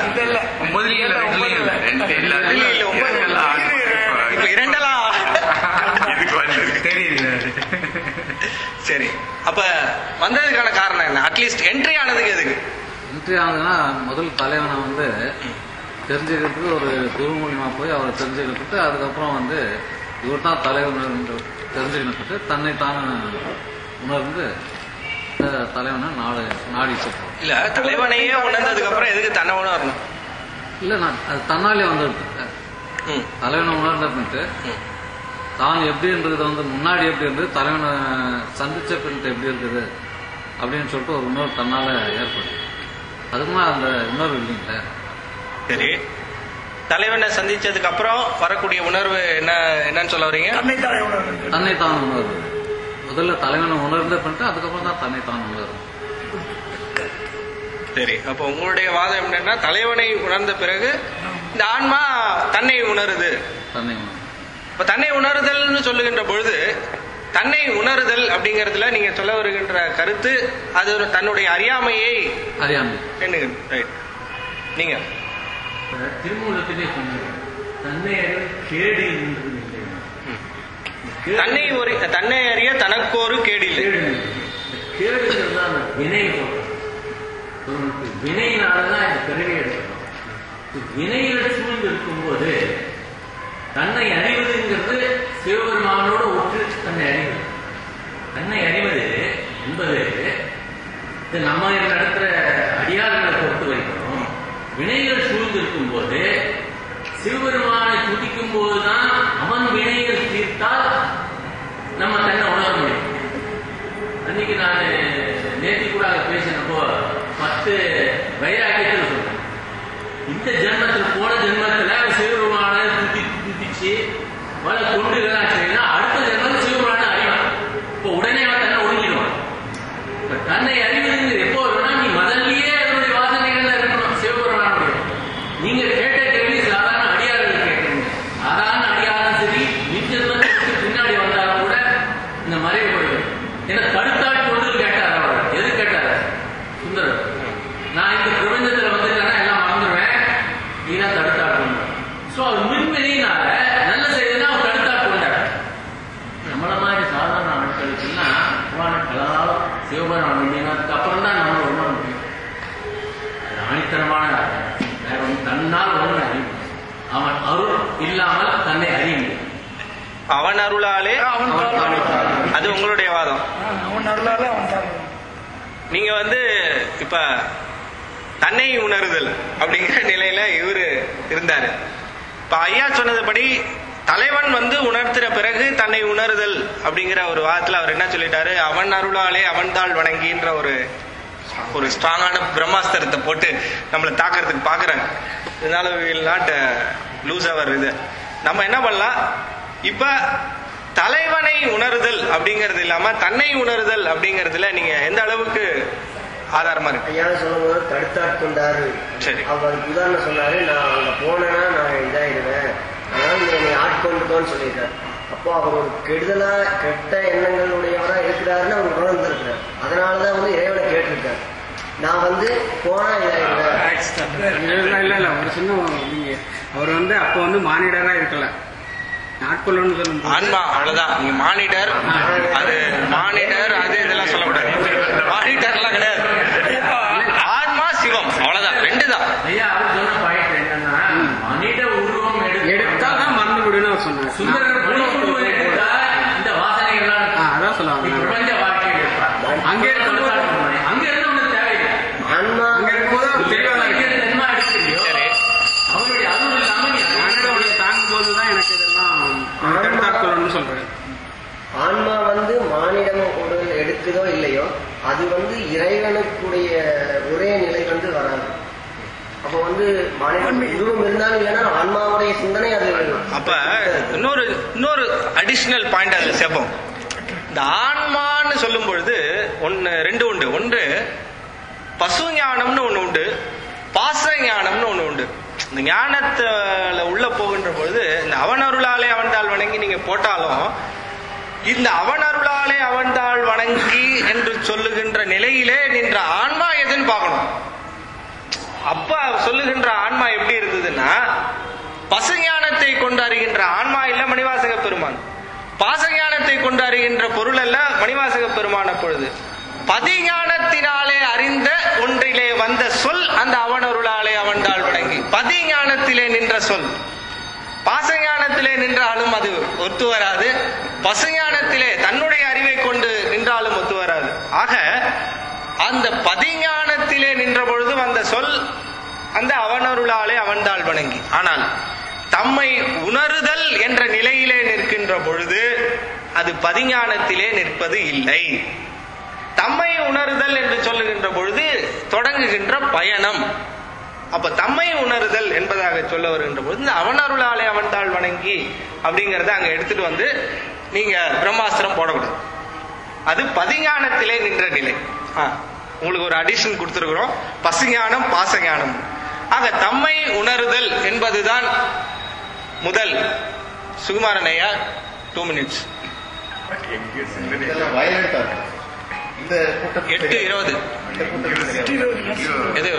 இப்ப 2 தெரியல. சரி, அப்ப வந்ததுக்கான காரணம் என்ன? அட்லீஸ்ட் என்ட்ரி ஆனதுக்கு எதுக்கு என்ட்ரி ஆகுதுன்னா, முதல் தலைவனை வந்து தெரிஞ்சுக்கிறதுக்கு ஒரு குரு மூலியமா போய் அவரை தெரிஞ்சுக்கிட்டு, அதுக்கப்புறம் வந்து இவர் தான் தலைவன் தெரிஞ்சுக்கிட்டு தன்னைத்தான உணர்ந்து தலைவனை நாடி சொல்றோம். இல்ல, தலைவனையே உணர்ந்ததுக்கு அப்புறம் எதுக்கு தன்னை உணரணும்? இல்ல, நான் அது தன்னாலே வந்துருக்கு. தலைவனை உணர்ந்துட்டு தான் எப்படின்றது வந்து முன்னாடி எப்படி இருந்தது, தலைவனை சந்திச்ச பின்ட்டு எப்படி இருக்குது அப்படின்னு சொல்லிட்டு ஒரு உணர்வு தன்னால ஏற்படும். அதுக்குமா அந்த உணர்வு இல்லைங்களா? சரி, தலைவனை சந்திச்சதுக்கு அப்புறம் வரக்கூடிய உணர்வு என்னன்னு சொல்ல வரீங்க? தன்னைத்தான் உணர்வு. முதல்ல தலைவனை உணர்ந்த பண்ணிட்டு அதுக்கப்புறம் தான் தன்னைத்தான் உணர்வு. சரி, அப்ப உங்களுடைய வாதம் என்னன்னா, தலைவனை உணர்ந்த பிறகு இந்த ஆன்மா தன்னை உணருது. தன்னை உணர்வு. இப்ப தன்னை உணருதல்னு சொல்லுகின்ற பொழுது, தன்னை உணருதல் அப்படிங்கறதுல நீங்க சொல்ல வருகின்ற கருத்து அது தன்னுடைய அறியாமையை எண்ணுகிறது. ரைட். நீங்க திருமூலத்திலே தன்னை கேடு தன்னை அறிய தனக்கோரு கேடு இல்லை. கேடுங்கிறது தான் வினை. வினையினாலதான் இந்த பிறவி எடுக்கணும். வினையில சூழ்ந்து இருக்கும்போது தன்னை அறிவதுங்கிறது சிவபெருமானோட ஒற்று தன்னை அறிவது. தன்னை அறிவது என்பது நம்ம நடத்துற அடியார்களை பொறுத்த வரைக்கும் வினைகள் சூழ்ந்து இருக்கும் போது சிவபெருமானை துதிக்கும் போதுதான் அவன் வினைகள் தீர்த்தால் நம்ம தன்னை உணர முடியும். அன்னைக்கு நான் நேற்று கூட பேசினப்போ 10 வைராக்கியத்தில் சொல்றேன். இந்த ஜென்மத்தில் போன ஜென்மத்துல சிவபெருமான துதிச்சு வள கொண்டுதான் செய்யணும். அடுத்த ஜென்மத்தில் சிவபெருமான அறிவான். இப்போ உடனே அவன் தன்னை ஒழுங்கிடுவான். இப்ப தன்னை அறிவது எப்போ வரும்னா, நீ முதல்லயே அதனுடைய வாசனைகள் இருக்கணும். சிவபெருமானுடைய நீங்க கேட்ட கேள்வி சாதாரண அடியார்கள் கேட்கணும். சாதாரண அடியாரும் சரி, நிச்சயத்துக்கு பின்னாடி வந்தாலும் கூட இந்த மறைவுபடுவது ஏன்னா தடுத்தாட்சி ஒன்று கேட்டார். அவர் எது கேட்டார்? சுந்தரர், நான் இந்த பிரபஞ்சத்துல வந்துட்டேன்னா எல்லாம் மறந்துடுவேன், நீதான் தடுத்தாட்சி. சோ அவர் மின்வினையினால நல்ல செய்தினா அவர் தடுத்தாட்சி கொண்டார். நம்மள மாதிரி சாதாரண ஆட்களுக்குலாம் புராண கலால் சிவபெருமான் அப்படின்னதுக்கு அப்புறம் தான் நம்மளை உணர முடியும். ஆணித்தரமான வேற ஒன்று தன்னால் ஒன்று அறியும். அவன் அருள் இல்லாமல் தன்னை அறிய முடியும். அவன் அருளாலே அது உங்களுடைய வாதம். அவன் அருளாலே அவன் நீங்க வந்து இப்ப தன்னை உணருதல் அப்படிங்கிற நிலையில இவரு இருந்தாரு. இப்ப ஐயா சொன்னதுபடி தலைவன் வந்து உணர்த்துற பிறகு தன்னை உணருதல் அப்படிங்கிற ஒரு வாதத்துல அவர் என்ன சொல்லிட்டாரு? அவன் அருளாலே அவன் தாள் வணங்கின்ற ஒரு ஸ்ட்ராங்கான பிரம்மாஸ்திரத்தை போட்டு நம்மளை தாக்கிறதுக்கு பாக்குறாங்க. இதனால வில் நாட் லூஸ் அவர் இது. நம்ம என்ன பண்ணலாம், இப்ப தலைவனை உணருதல் அப்படிங்கறது இல்லாம தன்னை உணருதல் அப்படிங்கறதுல நீங்க எந்த அளவுக்கு ஆதாரமா இருக்கு? ஐயா சொல்லும்போது தடுத்தாட்கொண்டாரு. சரி, அவருக்கு உதாரணம் சொன்னாரு, நான் அங்க போனேன்னா நான் இதாயிடுவேன், அதனால நீ என்னை ஆட்கொண்டுக்கோன்னு சொல்லியிருக்காரு. அப்போ அவர் ஒரு கெட்ட எண்ணங்களுடையவரா இருக்கிறாருன்னு அவர் உணர்ந்திருக்கிறார். அதனாலதான் வந்து இறைவனை கேட்டிருக்காரு, நான் வந்து போனா இதாயிடுவேன். இல்ல ஒரு சின்ன அவர் வந்து அப்ப வந்து மானிடரா இருக்கல, நாட்கொள்ளு சொல்லும் ஆன்மா அவ்வளவுதான். நீங்க மானிட்டர், அது மானிட்டர் அது இதெல்லாம் சொல்லக்கூடாது. மானிட்டர் எல்லாம் கிடையாது, ஆன்மா சிவம் அவ்வளவுதான், 2 தான். ஐயா அவர் சொன்ன பாயிண்ட் என்னன்னா, மனித உருவம் எடுத்தாதான் மறந்து விடுன்னு அவர் சொன்னார். சுந்தரர் உருவம் எடுத்தா இந்த வாசனைகள்லாம் அதான் சொல்லுவாங்க. பிரபஞ்ச வாழ்க்கையில் இருப்பார். அங்க இருந்து ஒண்ணு தேவையில்லை. ஆன்மா அங்க இருக்கும்போது அவர் தெளிவாக என்ன எடுத்துருக்கோ அவருடைய அருள் இல்லாம தாங்கும் போதுதான் எனக்கு இதெல்லாம் தடுத்தாட்கொள்ளணும்னு சொல்றேன். ஆன்மா வந்து மானிடம் உடல் எடுக்குதோ இல்லையோ, அது வந்து இறைவனுக்குடைய ஒரே நிலை வந்து வராது. அப்ப வந்து மாநிலம் உருவம் இருந்தாலும் இல்லைன்னா ஆன்மாவுடைய சிந்தனை அது. அப்ப இன்னொரு அடிஷனல் பாயிண்ட் அதுல சேர்ப்போம். இந்த ஆன்மான்னு சொல்லும் பொழுது ரெண்டு உண்டு. ஒன்று பசு ஞானம்னு ஒண்ணு உண்டு, பாச ஞானம்னு ஒண்ணு உண்டு. இந்த ஞானத்துல உள்ள போகின்ற பொழுது இந்த அவனருளாலே அவன்தாள் வணங்கி நீங்க போட்டாலும் இந்த அவனருளாலே அவன்தாள் வணங்கி என்று சொல்லுகின்ற நிலையிலே நின்ற ஆன்மா எதுன்னு பார்க்கணும். அப்ப சொல்லுகின்ற ஆன்மா எப்படி இருந்ததுன்னா, பசுஞானத்தை கொண்டு அறிகின்ற ஆன்மா இல்ல மணிவாசக பெருமான், பாசஞானத்தை கொண்டு அறிகின்ற பொருள் அல்ல மணிவாசக பெருமான பொழுது பதிஞானத்தினாலே அறிந்த ஒன்றிலே வந்த சொல் அந்த அவனருளாலே அவன்தாள் வணங்கி பதிஞானத்திலே நின்ற சொல். பாசஞானத்திலே நின்றாலும் அது ஒத்து வராது, பசுஞானத்திலே தன்னுடைய அறிவை கொண்டு நின்றாலும் ஒத்து வராது. ஆக அந்த பதிஞானத்திலே நின்ற பொழுது வந்த சொல் அந்த அவனருளாலே அவன்தாள் வணங்கி. ஆனால் தம்மை உணருதல் என்ற நிலையிலே நிற்கின்ற பொழுது அது பதிஞானத்திலே நிற்பது இல்லை. தம்மை உணருதல் என்று சொல்லுகின்ற பொழுது தொடங்குகின்ற பயணம். அப்ப தம்மை உணருதல் என்பதாக சொல்ல வருகின்ற பொழுது இந்த அவனருளாலே அவன்தாள் வணங்கி அப்படிங்கறத அங்க எடுத்துட்டு வந்து நீங்க பிரம்மாஸ்திரம் போடக்கூடாது. அது பதிஞானத்திலே நின்ற நிலை. உங்களுக்கு ஒரு அடிஷன் கொடுத்திருக்கிறோம், பசுஞானம் பாசஞானம். ஆக தம்மை உணருதல் என்பதுதான் முதல். சுகுமாரன் ஐயா 2 minutes. 8:20 எது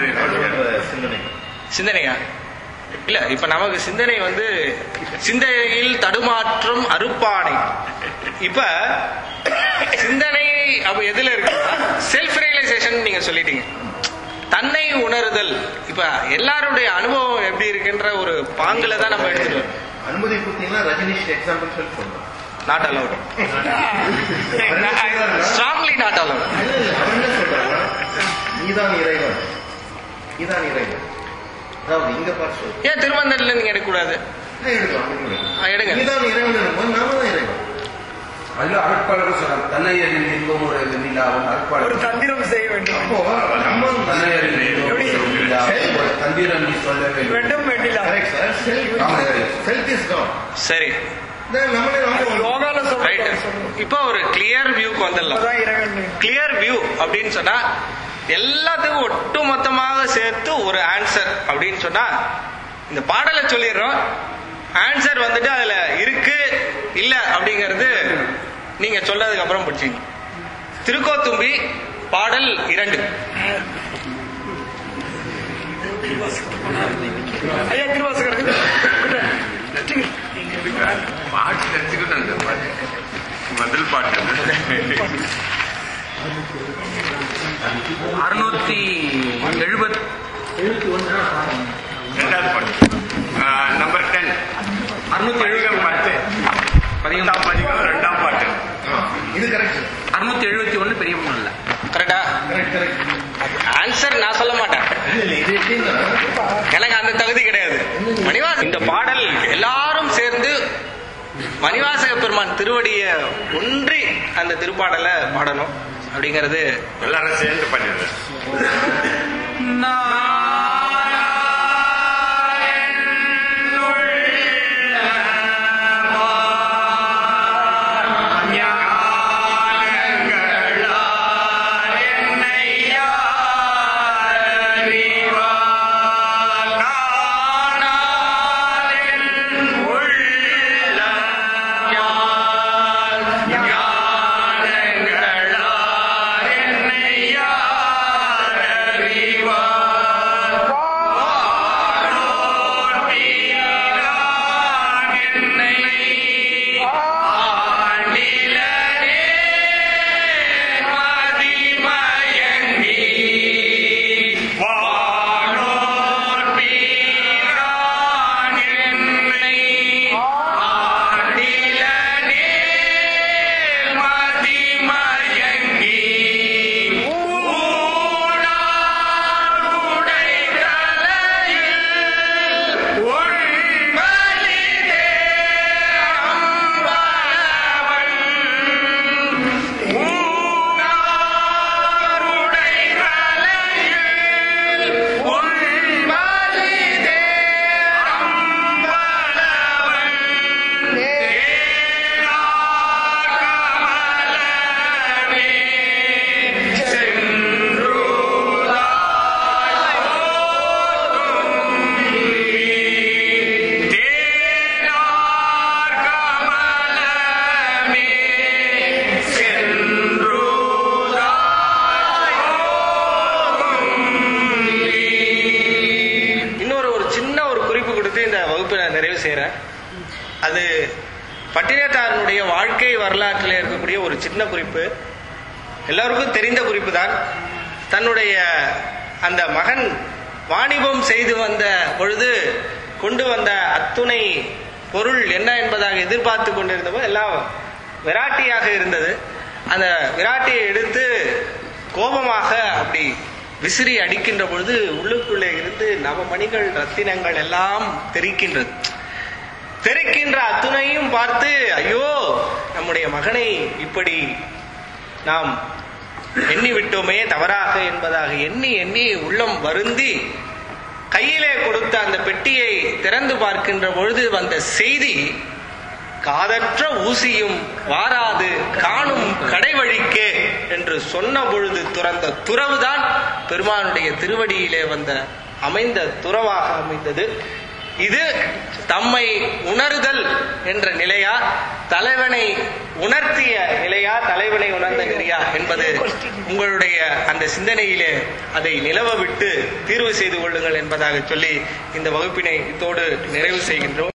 சிந்தனையா? இல்ல, இப்ப நமக்கு சிந்தனை வந்து சிந்தனையில் தடுமாற்றம் அறுப்பானை. இப்ப சிந்தனை அப்ப எதுல இருக்கு? செல்ஃப் ரியலைசேஷன் நீங்க சொல்லிட்டீங்க. தன்னை உணருதல் இப்ப எல்லாருடைய அனுபவம் எப்படி இருக்குன்ற ஒரு பாங்குல தான் நம்ம எடுத்துருவோம். அனுமதி கொடுத்தீங்கன்னா ரஜினிஷ் எக்ஸாம்பிள் சொல்லி சொல்றோம். Not allowed, strongly not allowed. நீதான் இறைவன், நீதான் இறைவன். அதாவது இங்க பார்த்து ஏன் திருமந்தத்துல நீங்க எடுக்கக்கூடாது? எடுங்க. நீதான் இறைவன், நாம தான் இறைவன். அதுல அருட்பாளர் சொல்றாங்க, தன்னை அறிந்து இன்பம் ஒரு நிலாவும் அருட்பாளர் ஒரு தந்திரம் செய்ய வேண்டும். அப்போ நம்ம தன்னை அறிந்து தந்திரம் நீ சொல்ல வேண்டும். சரி, இப்போ ஒரு கிளியர் வியூக்கு வந்துடலாம். கிளியர் வியூ அப்படின்னு சொன்னா எல்லாத்துக்கும் ஒட்டு மொத்தமாக சேர்த்து ஒரு ஆன்சர் அப்படின்னு சொன்னா இந்த பாடலை சொல்லிடுறோம். ஆன்சர் வந்துட்டு அதுல இருக்கு இல்ல அப்படிங்கிறது நீங்க சொன்னதுக்கு அப்புறம் படிச்சீங்க. திருக்கோத்தும்பி பாடல் 2. ஐயா திருவாசகர் பாட்டு தெரிஞ்சுக்கணும். முதல் பாட்டு 671 ரெண்டாவது பாட்டு நம்பர் 10 670 பதிகம் 2ஆம் பாட்டு. இது கரெக்ட். 671 பெரிய பொண்ணு இல்ல. கரெக்டா? ஆன்சர் நான் சொல்ல மாட்டேன், எனக்கு அந்த தகுதி கிடையாது. மணிவாச இந்த பாடல் எல்லாரும் சேர்ந்து மணிவாசக பெருமான் திருவடிய ஒன்றி அந்த திருப்பாடலை பாடணும் அப்படிங்கிறது எல்லாரும் சேர்ந்து பண்ணிடுறேன். செய்கிறேன். அது பட்டினத்தாரனுடைய வாழ்க்கை வரலாற்றில் இருக்கக்கூடிய ஒரு சின்ன குறிப்பு, எல்லாருக்கும் தெரிந்த குறிப்பு தான். தன்னுடைய அந்த மகன் வாணிபம் செய்து வந்த பொழுது கொண்டு வந்த அத்துணை பொருள் என்ன என்பதாக எதிர்பார்த்து கொண்டிருந்தபோது எல்லாம் விராட்டியாக இருந்தது. அந்த விராட்டியை எடுத்து கோபமாக அப்படி விசிறி அடிக்கின்ற பொழுது உள்ளுக்குள்ளே இருந்து நவமணிகள் ரத்தினங்கள் எல்லாம் தெரிக்கின்றது. தெரிக்கின்ற அத்துணையும் பார்த்து ஐயோ நம்முடைய மகனை இப்படி நாம் எண்ணி விட்டோமே தவறாக என்பதாக எண்ணி எண்ணி உள்ளம் வருந்தி கையிலே கொடுத்த அந்த பெட்டியை திறந்து பார்க்கின்ற பொழுது வந்த செய்தி, காதற்ற ஊசியும் வாராது காணும் கடைவழிக்கே என்று சொன்ன பொழுது துறந்த துறவுதான் பெருமானுடைய திருவடியிலே வந்த அமைந்த துறவாக அமைந்தது. இது தம்மை உணர்தல் என்ற நிலையா, தலைவனை உணர்த்திய நிலையா, தலைவனை உணர்ந்த நிலையா என்பது உங்களுடைய அந்த சிந்தனையிலே அதை நிலவ விட்டு தீர்வு செய்து கொள்ளுங்கள் என்பதாக சொல்லி இந்த வகுப்பினை இதோடு நிறைவு செய்கின்றோம்.